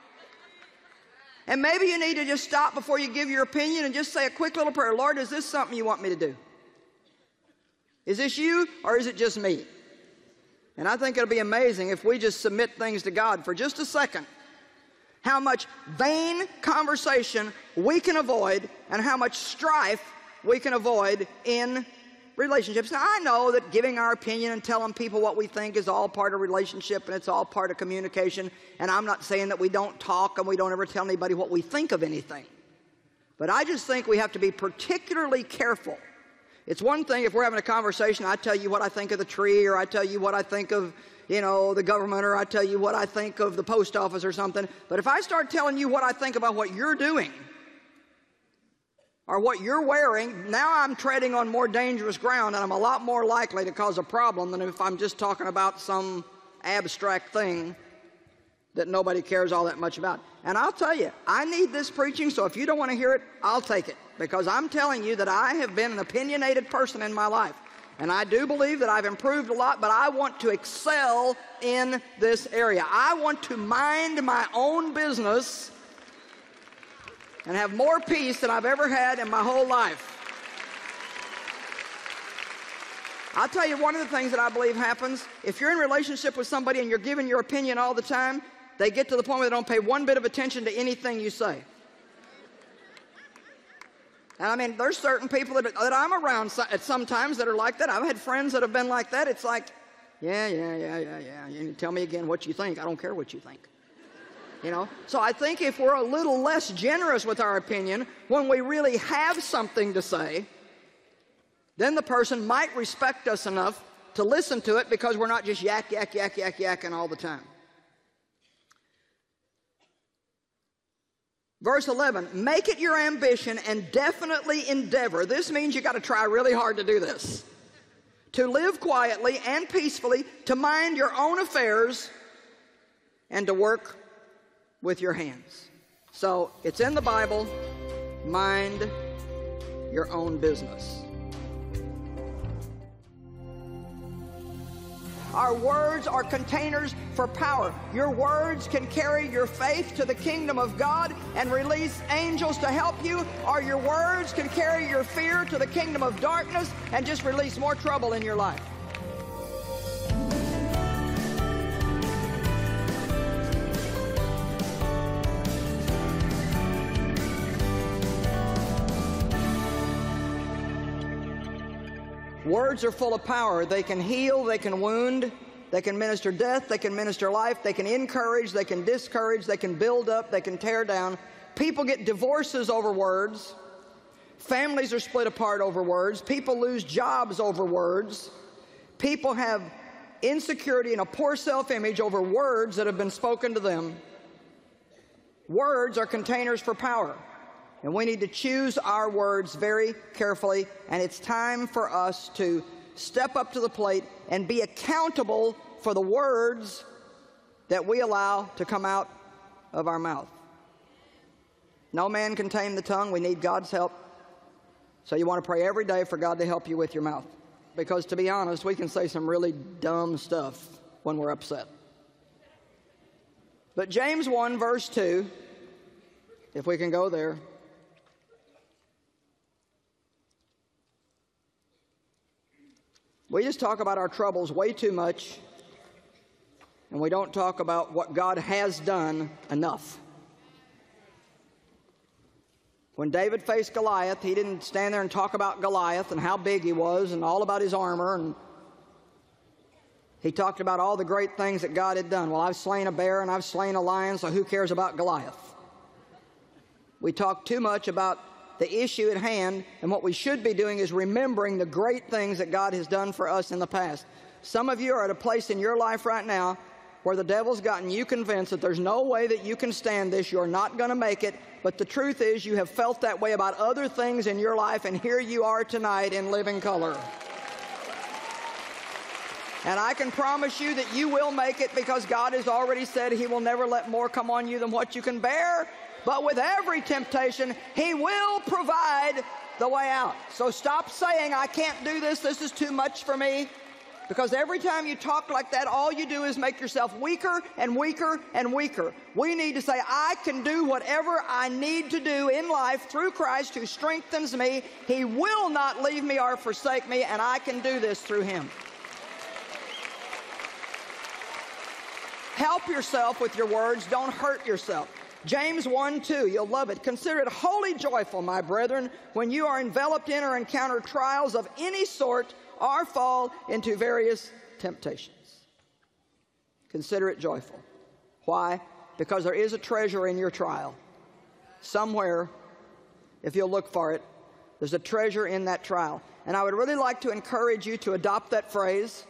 And maybe you need to just stop before you give your opinion and just say a quick little prayer. Lord, is this something you want me to do? Is this you or is it just me? And I think it'll be amazing if we just submit things to God for just a second, how much vain conversation we can avoid and how much strife we can avoid in relationships. Now, I know that giving our opinion and telling people what we think is all part of relationship and it's all part of communication, and I'm not saying that we don't talk and we don't ever tell anybody what we think of anything. But I just think we have to be particularly careful. It's one thing if we're having a conversation, I tell you what I think of the tree, or I tell you what I think of, you know, the government, or I tell you what I think of the post office or something. But if I start telling you what I think about what you're doing or what you're wearing, now I'm treading on more dangerous ground, and I'm a lot more likely to cause a problem than if I'm just talking about some abstract thing that nobody cares all that much about. And I'll tell you, I need this preaching, so if you don't want to hear it, I'll take it. Because I'm telling you that I have been an opinionated person in my life. And I do believe that I've improved a lot, but I want to excel in this area. I want to mind my own business and have more peace than I've ever had in my whole life. I'll tell you one of the things that I believe happens. If you're in a relationship with somebody and you're giving your opinion all the time, they get to the point where they don't pay one bit of attention to anything you say. And I mean, there's certain people that, that I'm around at some times that are like that. I've had friends that have been like that. It's like, yeah, yeah, yeah, yeah, yeah. You tell me again what you think. I don't care what you think. You know? So I think if we're a little less generous with our opinion, when we really have something to say, then the person might respect us enough to listen to it because we're not just yak, yak, yak, yak, yakking all the time. Verse eleven, make it your ambition and definitely endeavor. This means you got to try really hard to do this. To live quietly and peacefully, to mind your own affairs, and to work with your hands. So it's in the Bible, mind your own business. Our words are containers for power. Your words can carry your faith to the kingdom of God and release angels to help you, or your words can carry your fear to the kingdom of darkness and just release more trouble in your life. Words are full of power. They can heal, they can wound, they can minister death, they can minister life, they can encourage, they can discourage, they can build up, they can tear down. People get divorces over words. Families are split apart over words. People lose jobs over words. People have insecurity and a poor self-image over words that have been spoken to them. Words are containers for power. And we need to choose our words very carefully, and it's time for us to step up to the plate and be accountable for the words that we allow to come out of our mouth. No man can tame the tongue. We need God's help. So you want to pray every day for God to help you with your mouth. Because to be honest, we can say some really dumb stuff when we're upset. But James one verse two, if we can go there. We just talk about our troubles way too much, and we don't talk about what God has done enough. When David faced Goliath, he didn't stand there and talk about Goliath and how big he was and all about his armor. And he talked about all the great things that God had done. Well, I've slain a bear and I've slain a lion, so who cares about Goliath? We talk too much about the issue at hand, and what we should be doing is remembering the great things that God has done for us in the past. Some of you are at a place in your life right now where the devil's gotten you convinced that there's no way that you can stand this, you're not going to make it, but the truth is you have felt that way about other things in your life, and here you are tonight in living color. And I can promise you that you will make it, because God has already said He will never let more come on you than what you can bear. But with every temptation, He will provide the way out. So stop saying, I can't do this, this is too much for me. Because every time you talk like that, all you do is make yourself weaker and weaker and weaker. We need to say, I can do whatever I need to do in life through Christ who strengthens me. He will not leave me or forsake me, and I can do this through Him. Help yourself with your words. Don't hurt yourself. James one two, you'll love it. Consider it wholly joyful, my brethren, when you are enveloped in or encounter trials of any sort or fall into various temptations. Consider it joyful. Why? Because there is a treasure in your trial. Somewhere, if you'll look for it, there's a treasure in that trial. And I would really like to encourage you to adopt that phrase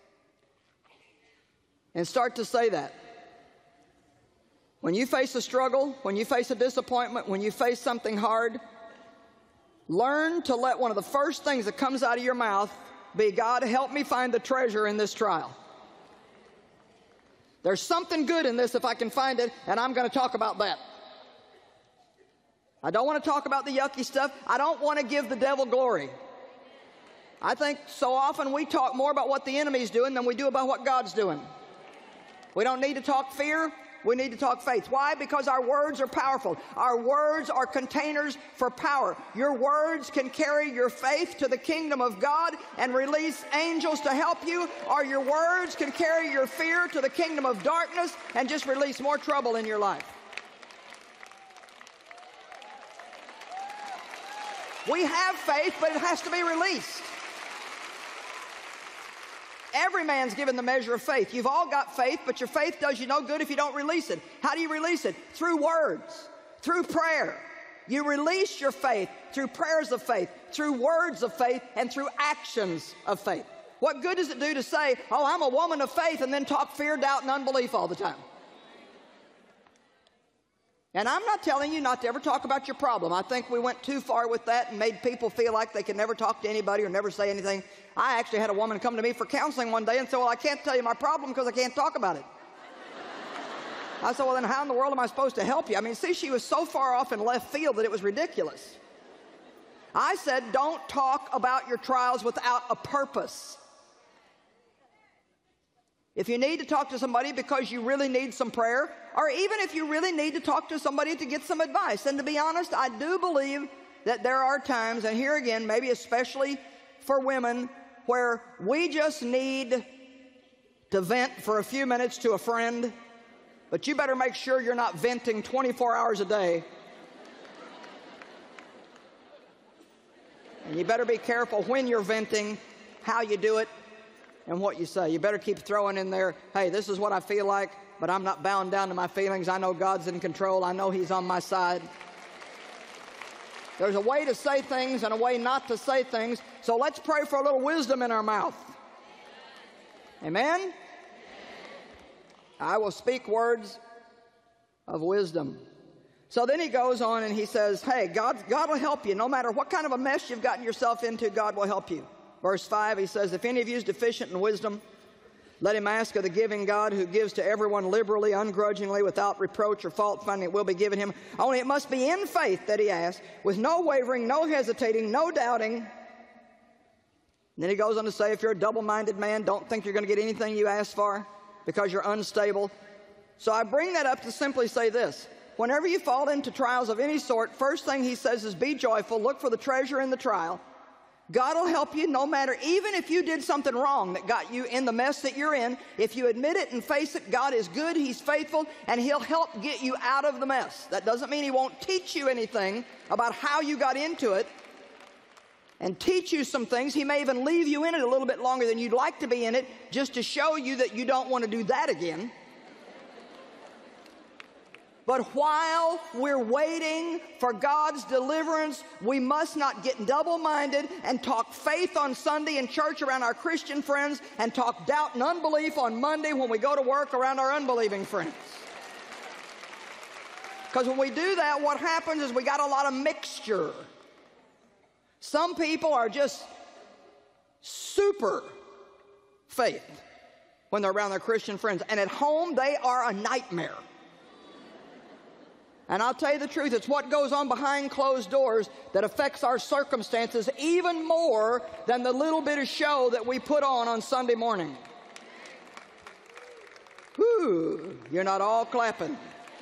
and start to say that. When you face a struggle, when you face a disappointment, when you face something hard, learn to let one of the first things that comes out of your mouth be, God, help me find the treasure in this trial. There's something good in this if I can find it, and I'm going to talk about that. I don't want to talk about the yucky stuff. I don't want to give the devil glory. I think so often we talk more about what the enemy's doing than we do about what God's doing. We don't need to talk fear. We need to talk faith. Why? Because our words are powerful. Our words are containers for power. Your words can carry your faith to the kingdom of God and release angels to help you, or your words can carry your fear to the kingdom of darkness and just release more trouble in your life. We have faith, but it has to be released. Every man's given the measure of faith. You've all got faith, but your faith does you no good if you don't release it. How do you release it? Through words, through prayer. You release your faith through prayers of faith, through words of faith, and through actions of faith. What good does it do to say, oh, I'm a woman of faith, and then talk fear, doubt, and unbelief all the time? And I'm not telling you not to ever talk about your problem. I think we went too far with that and made people feel like they could never talk to anybody or never say anything. I actually had a woman come to me for counseling one day and say, well, I can't tell you my problem because I can't talk about it. I said, well, then how in the world am I supposed to help you? I mean, see, she was so far off in left field that it was ridiculous. I said, don't talk about your trials without a purpose. If you need to talk to somebody because you really need some prayer, or even if you really need to talk to somebody to get some advice. And to be honest, I do believe that there are times, and here again, maybe especially for women, where we just need to vent for a few minutes to a friend, but you better make sure you're not venting twenty-four hours a day. And you better be careful when you're venting, how you do it, and what you say. You better keep throwing in there, hey, this is what I feel like, but I'm not bound down to my feelings. I know God's in control. I know He's on my side. There's a way to say things and a way not to say things. So let's pray for a little wisdom in our mouth. Amen? I will speak words of wisdom. So then he goes on and he says, hey, God, God will help you. No matter what kind of a mess you've gotten yourself into, God will help you. Verse five, he says, if any of you is deficient in wisdom, let him ask of the giving God who gives to everyone liberally, ungrudgingly, without reproach or fault finding. It will be given him. Only it must be in faith that he asks, with no wavering, no hesitating, no doubting. And then he goes on to say, if you're a double-minded man, don't think you're going to get anything you ask for because you're unstable. So I bring that up to simply say this. Whenever you fall into trials of any sort, first thing he says is be joyful. Look for the treasure in the trial. God will help you no matter, even if you did something wrong that got you in the mess that you're in. If you admit it and face it, God is good, He's faithful, and He'll help get you out of the mess. That doesn't mean He won't teach you anything about how you got into it and teach you some things. He may even leave you in it a little bit longer than you'd like to be in it just to show you that you don't want to do that again. But while we're waiting for God's deliverance, we must not get double-minded and talk faith on Sunday in church around our Christian friends and talk doubt and unbelief on Monday when we go to work around our unbelieving friends. Because when we do that, what happens is we got a lot of mixture. Some people are just super faith when they're around their Christian friends, and at home they are a nightmare. And I'll tell you the truth, it's what goes on behind closed doors that affects our circumstances even more than the little bit of show that we put on on Sunday morning. Whew, you're not all clapping.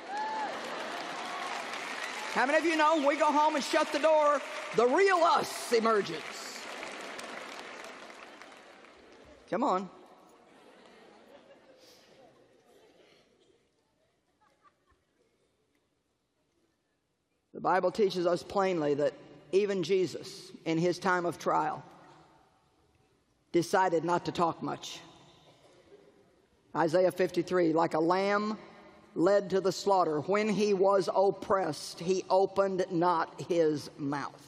How many of you know when we go home and shut the door, the real us emerges? Come on. The Bible teaches us plainly that even Jesus, in his time of trial, decided not to talk much. Isaiah fifty-three, like a lamb led to the slaughter, when he was oppressed, he opened not his mouth.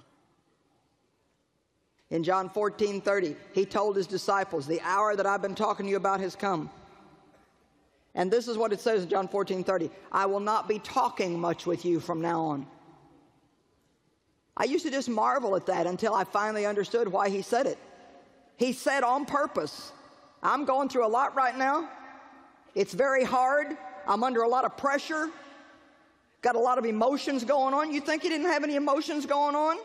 In John fourteen thirty, he told his disciples, the hour that I've been talking to you about has come. And this is what it says in John fourteen thirty, I will not be talking much with you from now on. I used to just marvel at that until I finally understood why he said it. He said on purpose, I'm going through a lot right now. It's very hard. I'm under a lot of pressure. Got a lot of emotions going on. You think he didn't have any emotions going on?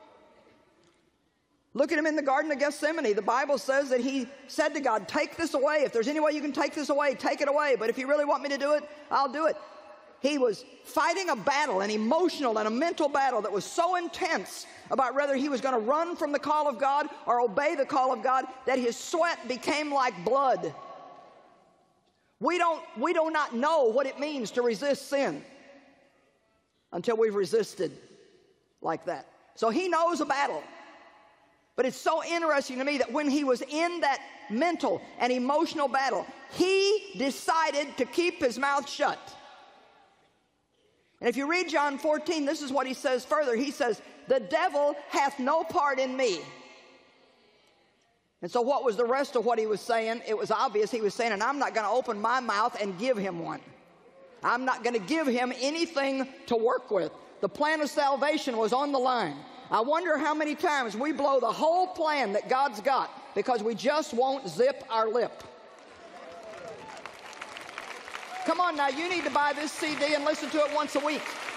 Look at him in the Garden of Gethsemane. The Bible says that he said to God, take this away. If there's any way you can take this away, take it away. But if you really want me to do it, I'll do it. He was fighting a battle, an emotional and a mental battle that was so intense about whether he was going to run from the call of God or obey the call of God that his sweat became like blood. We don't, we do not know what it means to resist sin until we've resisted like that. So he knows a battle. But it's so interesting to me that when he was in that mental and emotional battle, he decided to keep his mouth shut. And if you read John fourteen, this is what he says further. He says, the devil hath no part in me. And so what was the rest of what he was saying? It was obvious. He was saying, and I'm not going to open my mouth and give him one. I'm not going to give him anything to work with. The plan of salvation was on the line. I wonder how many times we blow the whole plan that God's got because we just won't zip our lip. Come on now, you need to buy this C D and listen to it once a week.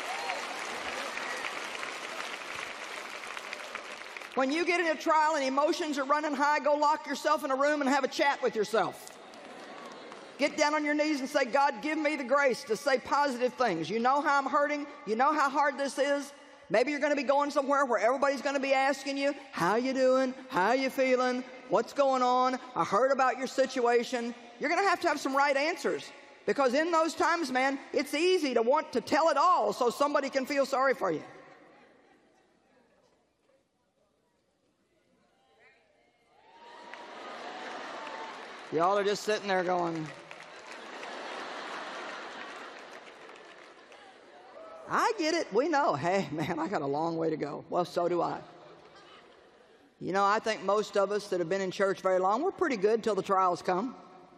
When you get in a trial and emotions are running high, go lock yourself in a room and have a chat with yourself. Get down on your knees and say, God, give me the grace to say positive things. You know how I'm hurting. You know how hard this is. Maybe you're going to be going somewhere where everybody's going to be asking you, how you doing? How you feeling? What's going on? I heard about your situation. You're going to have to have some right answers. Because in those times, man, it's easy to want to tell it all so somebody can feel sorry for you. Y'all are just sitting there going, I get it. We know. Hey, man, I got a long way to go. Well, so do I. You know, I think most of us that have been in church very long, we're pretty good till the trials come.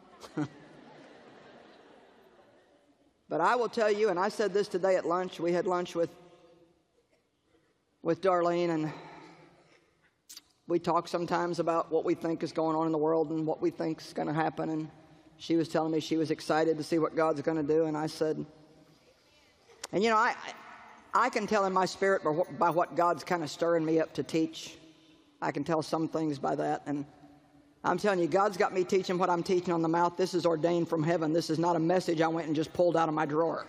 But I will tell you, and I said this today at lunch. We had lunch with, with Darlene, and we talk sometimes about what we think is going on in the world and what we think is going to happen. And she was telling me she was excited to see what God's going to do. And I said, and you know, I, I can tell in my spirit by what, by what God's kind of stirring me up to teach. I can tell some things by that. And I'm telling you, God's got me teaching what I'm teaching on the mouth. This is ordained from heaven. This is not a message I went and just pulled out of my drawer.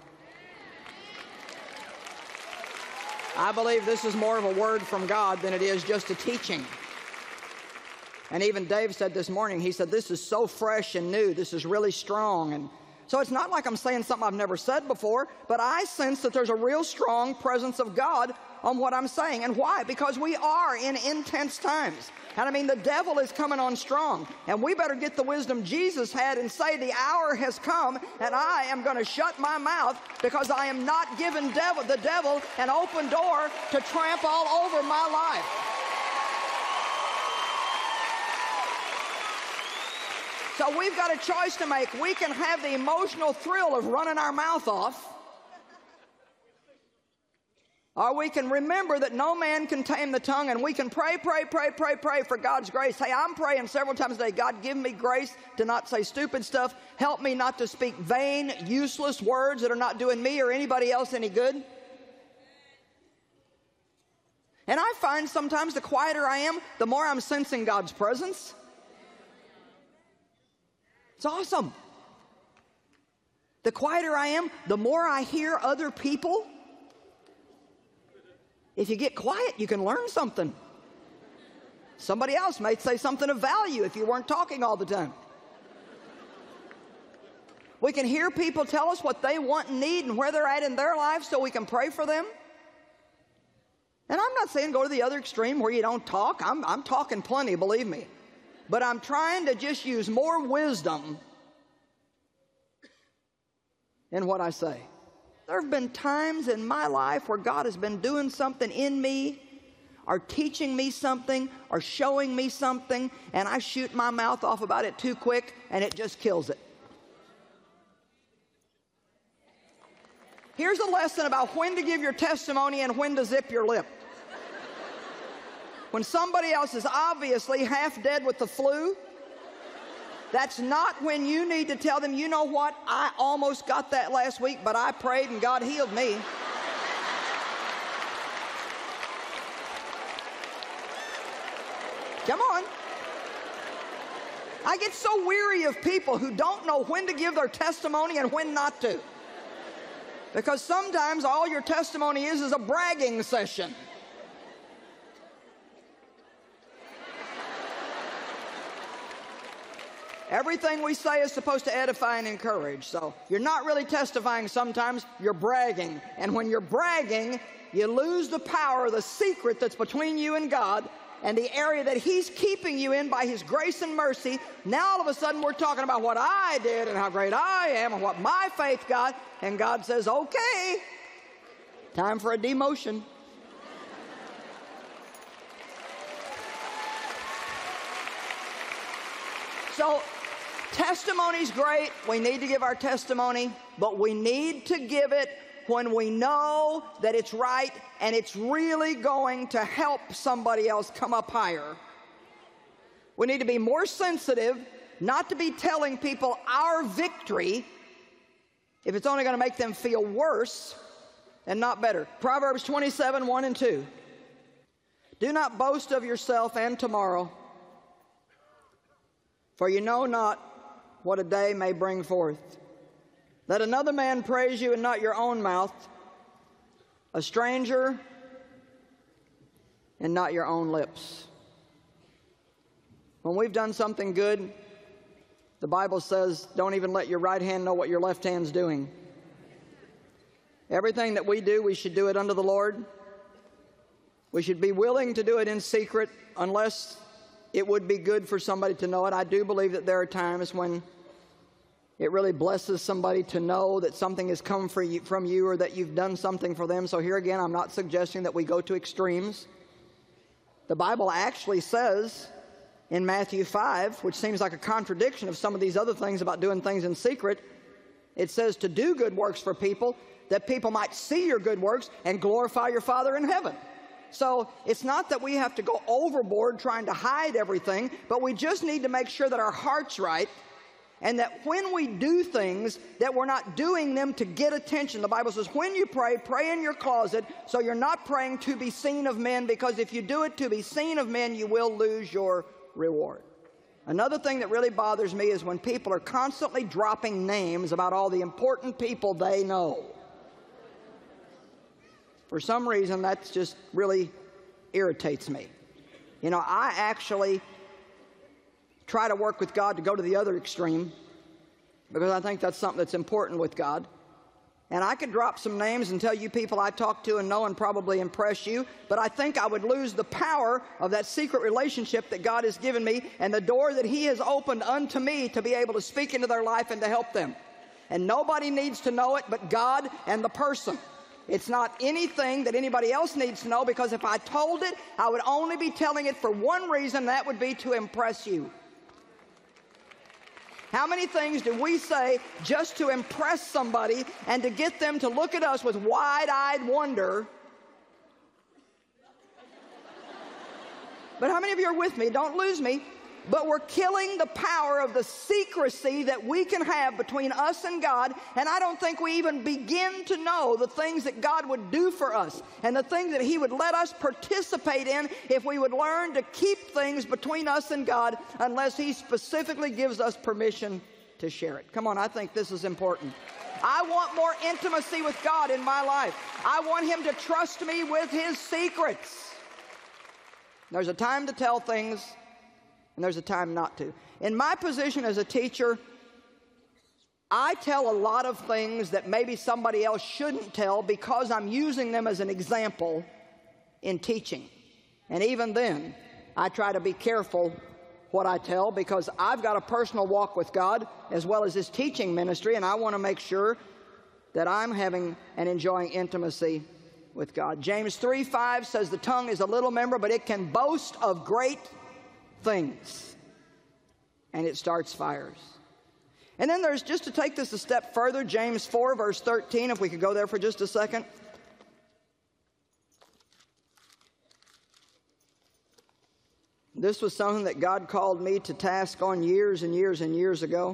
I believe this is more of a word from God than it is just a teaching. And even Dave said this morning, he said, this is so fresh and new. This is really strong. And so it's not like I'm saying something I've never said before, but I sense that there's a real strong presence of God on what I'm saying. And why? Because we are in intense times. And I mean, the devil is coming on strong. And we better get the wisdom Jesus had and say, the hour has come, and I am going to shut my mouth because I am not giving devil, the devil an open door to tramp all over my life. So we've got a choice to make. We can have the emotional thrill of running our mouth off, Or we can remember that no man can tame the tongue, and we can pray, pray, pray, pray, pray for God's grace. Hey, I'm praying several times a day, God, give me grace to not say stupid stuff. Help me not to speak vain, useless words that are not doing me or anybody else any good. And I find sometimes the quieter I am, the more I'm sensing God's presence. It's awesome. The quieter I am, the more I hear other people. If you get quiet, you can learn something. Somebody else might say something of value if you weren't talking all the time. We can hear people tell us what they want and need and where they're at in their lives so we can pray for them. And I'm not saying go to the other extreme where you don't talk. I'm, I'm talking plenty, believe me. But I'm trying to just use more wisdom in what I say. There have been times in my life where God has been doing something in me, or teaching me something, or showing me something, and I shoot my mouth off about it too quick, and it just kills it. Here's a lesson about when to give your testimony and when to zip your lip. When somebody else is obviously half dead with the flu, that's not when you need to tell them, you know what, I almost got that last week, but I prayed and God healed me. Come on. I get so weary of people who don't know when to give their testimony and when not to. Because sometimes all your testimony is is a bragging session. Everything we say is supposed to edify and encourage. So you're not really testifying sometimes, you're bragging. And when you're bragging, you lose the power, the secret that's between you and God, and the area that He's keeping you in by His grace and mercy. Now all of a sudden we're talking about what I did and how great I am and what my faith got. And God says, okay, time for a demotion. So testimony's great. We need to give our testimony, but we need to give it when we know that it's right and it's really going to help somebody else come up higher. We need to be more sensitive, not to be telling people our victory if it's only going to make them feel worse and not better. Proverbs twenty-seven, one and two. Do not boast of yourself and tomorrow, for you know not what a day may bring forth. Let another man praise you and not your own mouth, a stranger and not your own lips. When we've done something good, the Bible says, don't even let your right hand know what your left hand's doing. Everything that we do, we should do it unto the Lord. We should be willing to do it in secret unless it would be good for somebody to know it. I do believe that there are times when it really blesses somebody to know that something has come for you, from you, or that you've done something for them. So here again, I'm not suggesting that we go to extremes. The Bible actually says in Matthew five, which seems like a contradiction of some of these other things about doing things in secret, it says to do good works for people, that people might see your good works and glorify your Father in heaven. So it's not that we have to go overboard trying to hide everything, but we just need to make sure that our heart's right, and that when we do things, that we're not doing them to get attention. The Bible says when you pray, pray in your closet, so you're not praying to be seen of men, because if you do it to be seen of men, you will lose your reward. Another thing that really bothers me is when people are constantly dropping names about all the important people they know. For some reason, that just really irritates me. You know, I actually try to work with God to go to the other extreme, because I think that's something that's important with God. And I could drop some names and tell you people I talk to and know and probably impress you, but I think I would lose the power of that secret relationship that God has given me and the door that He has opened unto me to be able to speak into their life and to help them. And nobody needs to know it but God and the person. It's not anything that anybody else needs to know, because if I told it, I would only be telling it for one reason, that would be to impress you. How many things do we say just to impress somebody and to get them to look at us with wide-eyed wonder But how many of you are with me? Don't lose me. But we're killing the power of the secrecy that we can have between us and God. And I don't think we even begin to know the things that God would do for us and the things that He would let us participate in if we would learn to keep things between us and God unless He specifically gives us permission to share it. Come on, I think this is important. I want more intimacy with God in my life. I want Him to trust me with His secrets. There's a time to tell things, and there's a time not to. In my position as a teacher, I tell a lot of things that maybe somebody else shouldn't tell because I'm using them as an example in teaching. And even then, I try to be careful what I tell because I've got a personal walk with God as well as His teaching ministry, and I want to make sure that I'm having and enjoying intimacy with God. James three five says the tongue is a little member, but it can boast of great things, and it starts fires. And then there's, just to take this a step further, James four verse thirteen, if we could go there for just a second. This was something that God called me to task on years and years and years ago.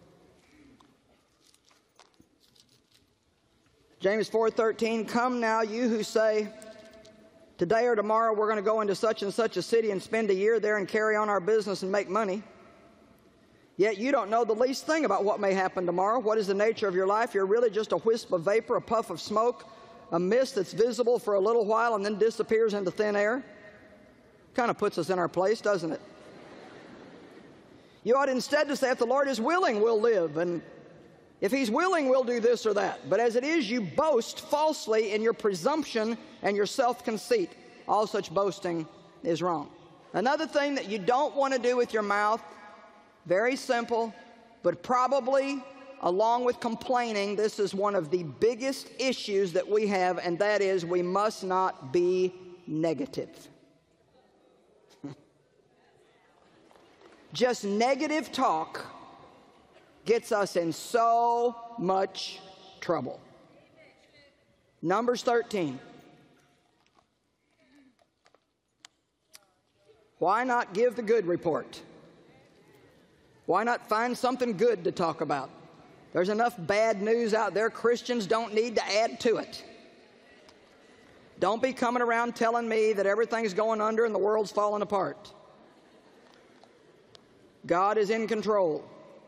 James four thirteen, come now, you who say, today or tomorrow we're going to go into such and such a city and spend a year there and carry on our business and make money. Yet you don't know the least thing about what may happen tomorrow. What is the nature of your life? You're really just a wisp of vapor, a puff of smoke, a mist that's visible for a little while and then disappears into thin air. Kind of puts us in our place, doesn't it? You ought instead to say, if the Lord is willing, we'll live. And if He's willing, we'll do this or that. But as it is, you boast falsely in your presumption and your self-conceit. All such boasting is wrong. Another thing that you don't want to do with your mouth, very simple, but probably along with complaining, this is one of the biggest issues that we have, and that is we must not be negative. Just negative talk gets us in so much trouble. Numbers thirteen. Why not give the good report? Why not find something good to talk about? There's enough bad news out there. Christians don't need to add to it. Don't be coming around telling me that everything's going under and the world's falling apart. God is in control.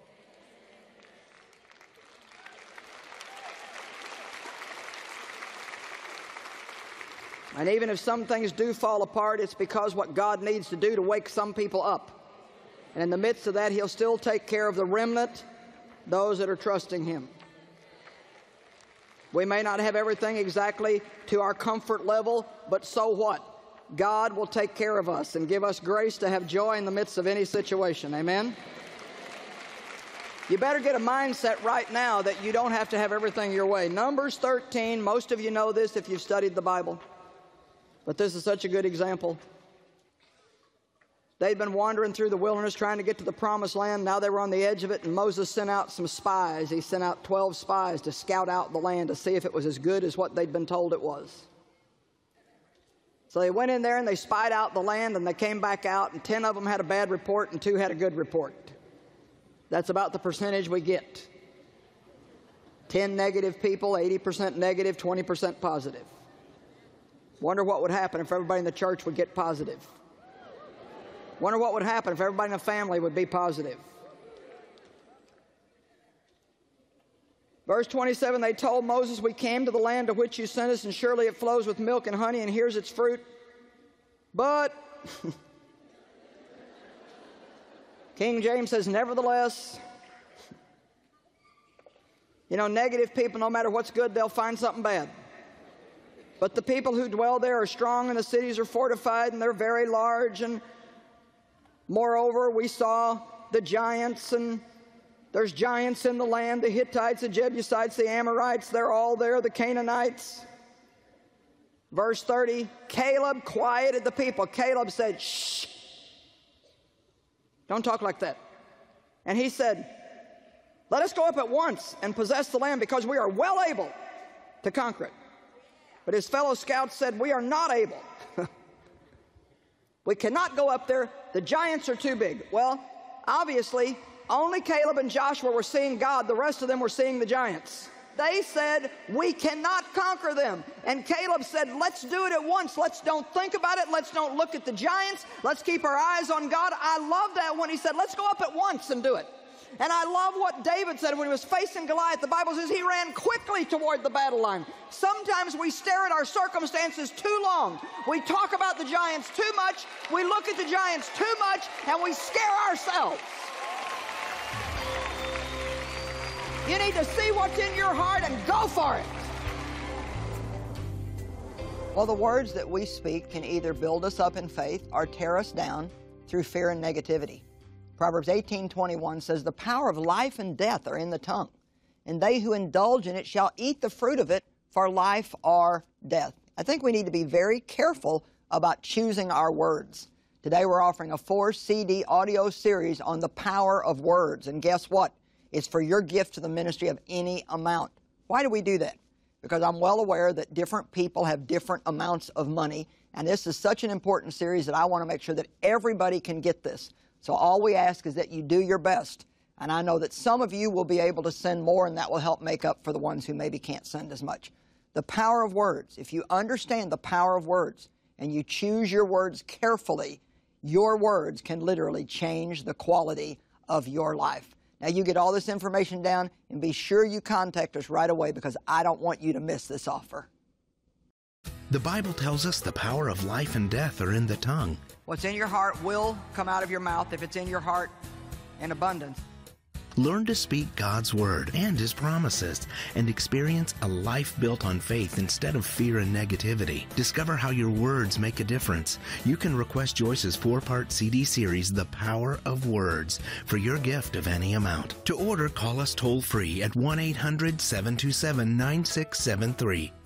And even if some things do fall apart, it's because what God needs to do to wake some people up. And in the midst of that, He'll still take care of the remnant, those that are trusting Him. We may not have everything exactly to our comfort level, but so what? God will take care of us and give us grace to have joy in the midst of any situation. Amen? You better get a mindset right now that you don't have to have everything your way. Numbers thirteen, most of you know this if you've studied the Bible. But this is such a good example. They'd been wandering through the wilderness trying to get to the promised land. Now they were on the edge of it, and Moses sent out some spies. He sent out twelve spies to scout out the land to see if it was as good as what they'd been told it was. So they went in there and they spied out the land, and they came back out, and ten of them had a bad report and two had a good report. That's about the percentage we get. ten negative people, eighty percent negative, twenty percent positive. Wonder what would happen if everybody in the church would get positive. Wonder what would happen if everybody in the family would be positive. Verse twenty-seven, they told Moses, we came to the land to which you sent us, and surely it flows with milk and honey, and here's its fruit. But, King James says, nevertheless, you know, negative people, no matter what's good, they'll find something bad. But the people who dwell there are strong, and the cities are fortified, and they're very large, and moreover, we saw the giants, and there's giants in the land, the Hittites, the Jebusites, the Amorites, they're all there, the Canaanites. Verse thirty, Caleb quieted the people. Caleb said, shh, don't talk like that. And he said, let us go up at once and possess the land, because we are well able to conquer it. But his fellow scouts said, we are not able. We cannot go up there. The giants are too big. Well, obviously, only Caleb and Joshua were seeing God. The rest of them were seeing the giants. They said, we cannot conquer them. And Caleb said, let's do it at once. Let's don't think about it. Let's don't look at the giants. Let's keep our eyes on God. I love that when he said, let's go up at once and do it. And I love what David said when he was facing Goliath. The Bible says he ran quickly toward the battle line. Sometimes we stare at our circumstances too long. We talk about the giants too much. We look at the giants too much, and we scare ourselves. You need to see what's in your heart and go for it. Well, the words that we speak can either build us up in faith or tear us down through fear and negativity. Proverbs eighteen twenty-one says, the power of life and death are in the tongue, and they who indulge in it shall eat the fruit of it for life or death. I think we need to be very careful about choosing our words. Today we're offering a four C D audio series on the power of words, and guess what? It's for your gift to the ministry of any amount. Why do we do that? Because I'm well aware that different people have different amounts of money, and this is such an important series that I want to make sure that everybody can get this. So all we ask is that you do your best, and I know that some of you will be able to send more, and that will help make up for the ones who maybe can't send as much. The power of words. If you understand the power of words, and you choose your words carefully, your words can literally change the quality of your life. Now, you get all this information down, and be sure you contact us right away, because I don't want you to miss this offer. The Bible tells us the power of life and death are in the tongue. What's in your heart will come out of your mouth if it's in your heart in abundance. Learn to speak God's Word and His promises and experience a life built on faith instead of fear and negativity. Discover how your words make a difference. You can request Joyce's four-part C D series, The Power of Words, for your gift of any amount. To order, call us toll-free at one eight hundred, seven two seven, nine six seven three.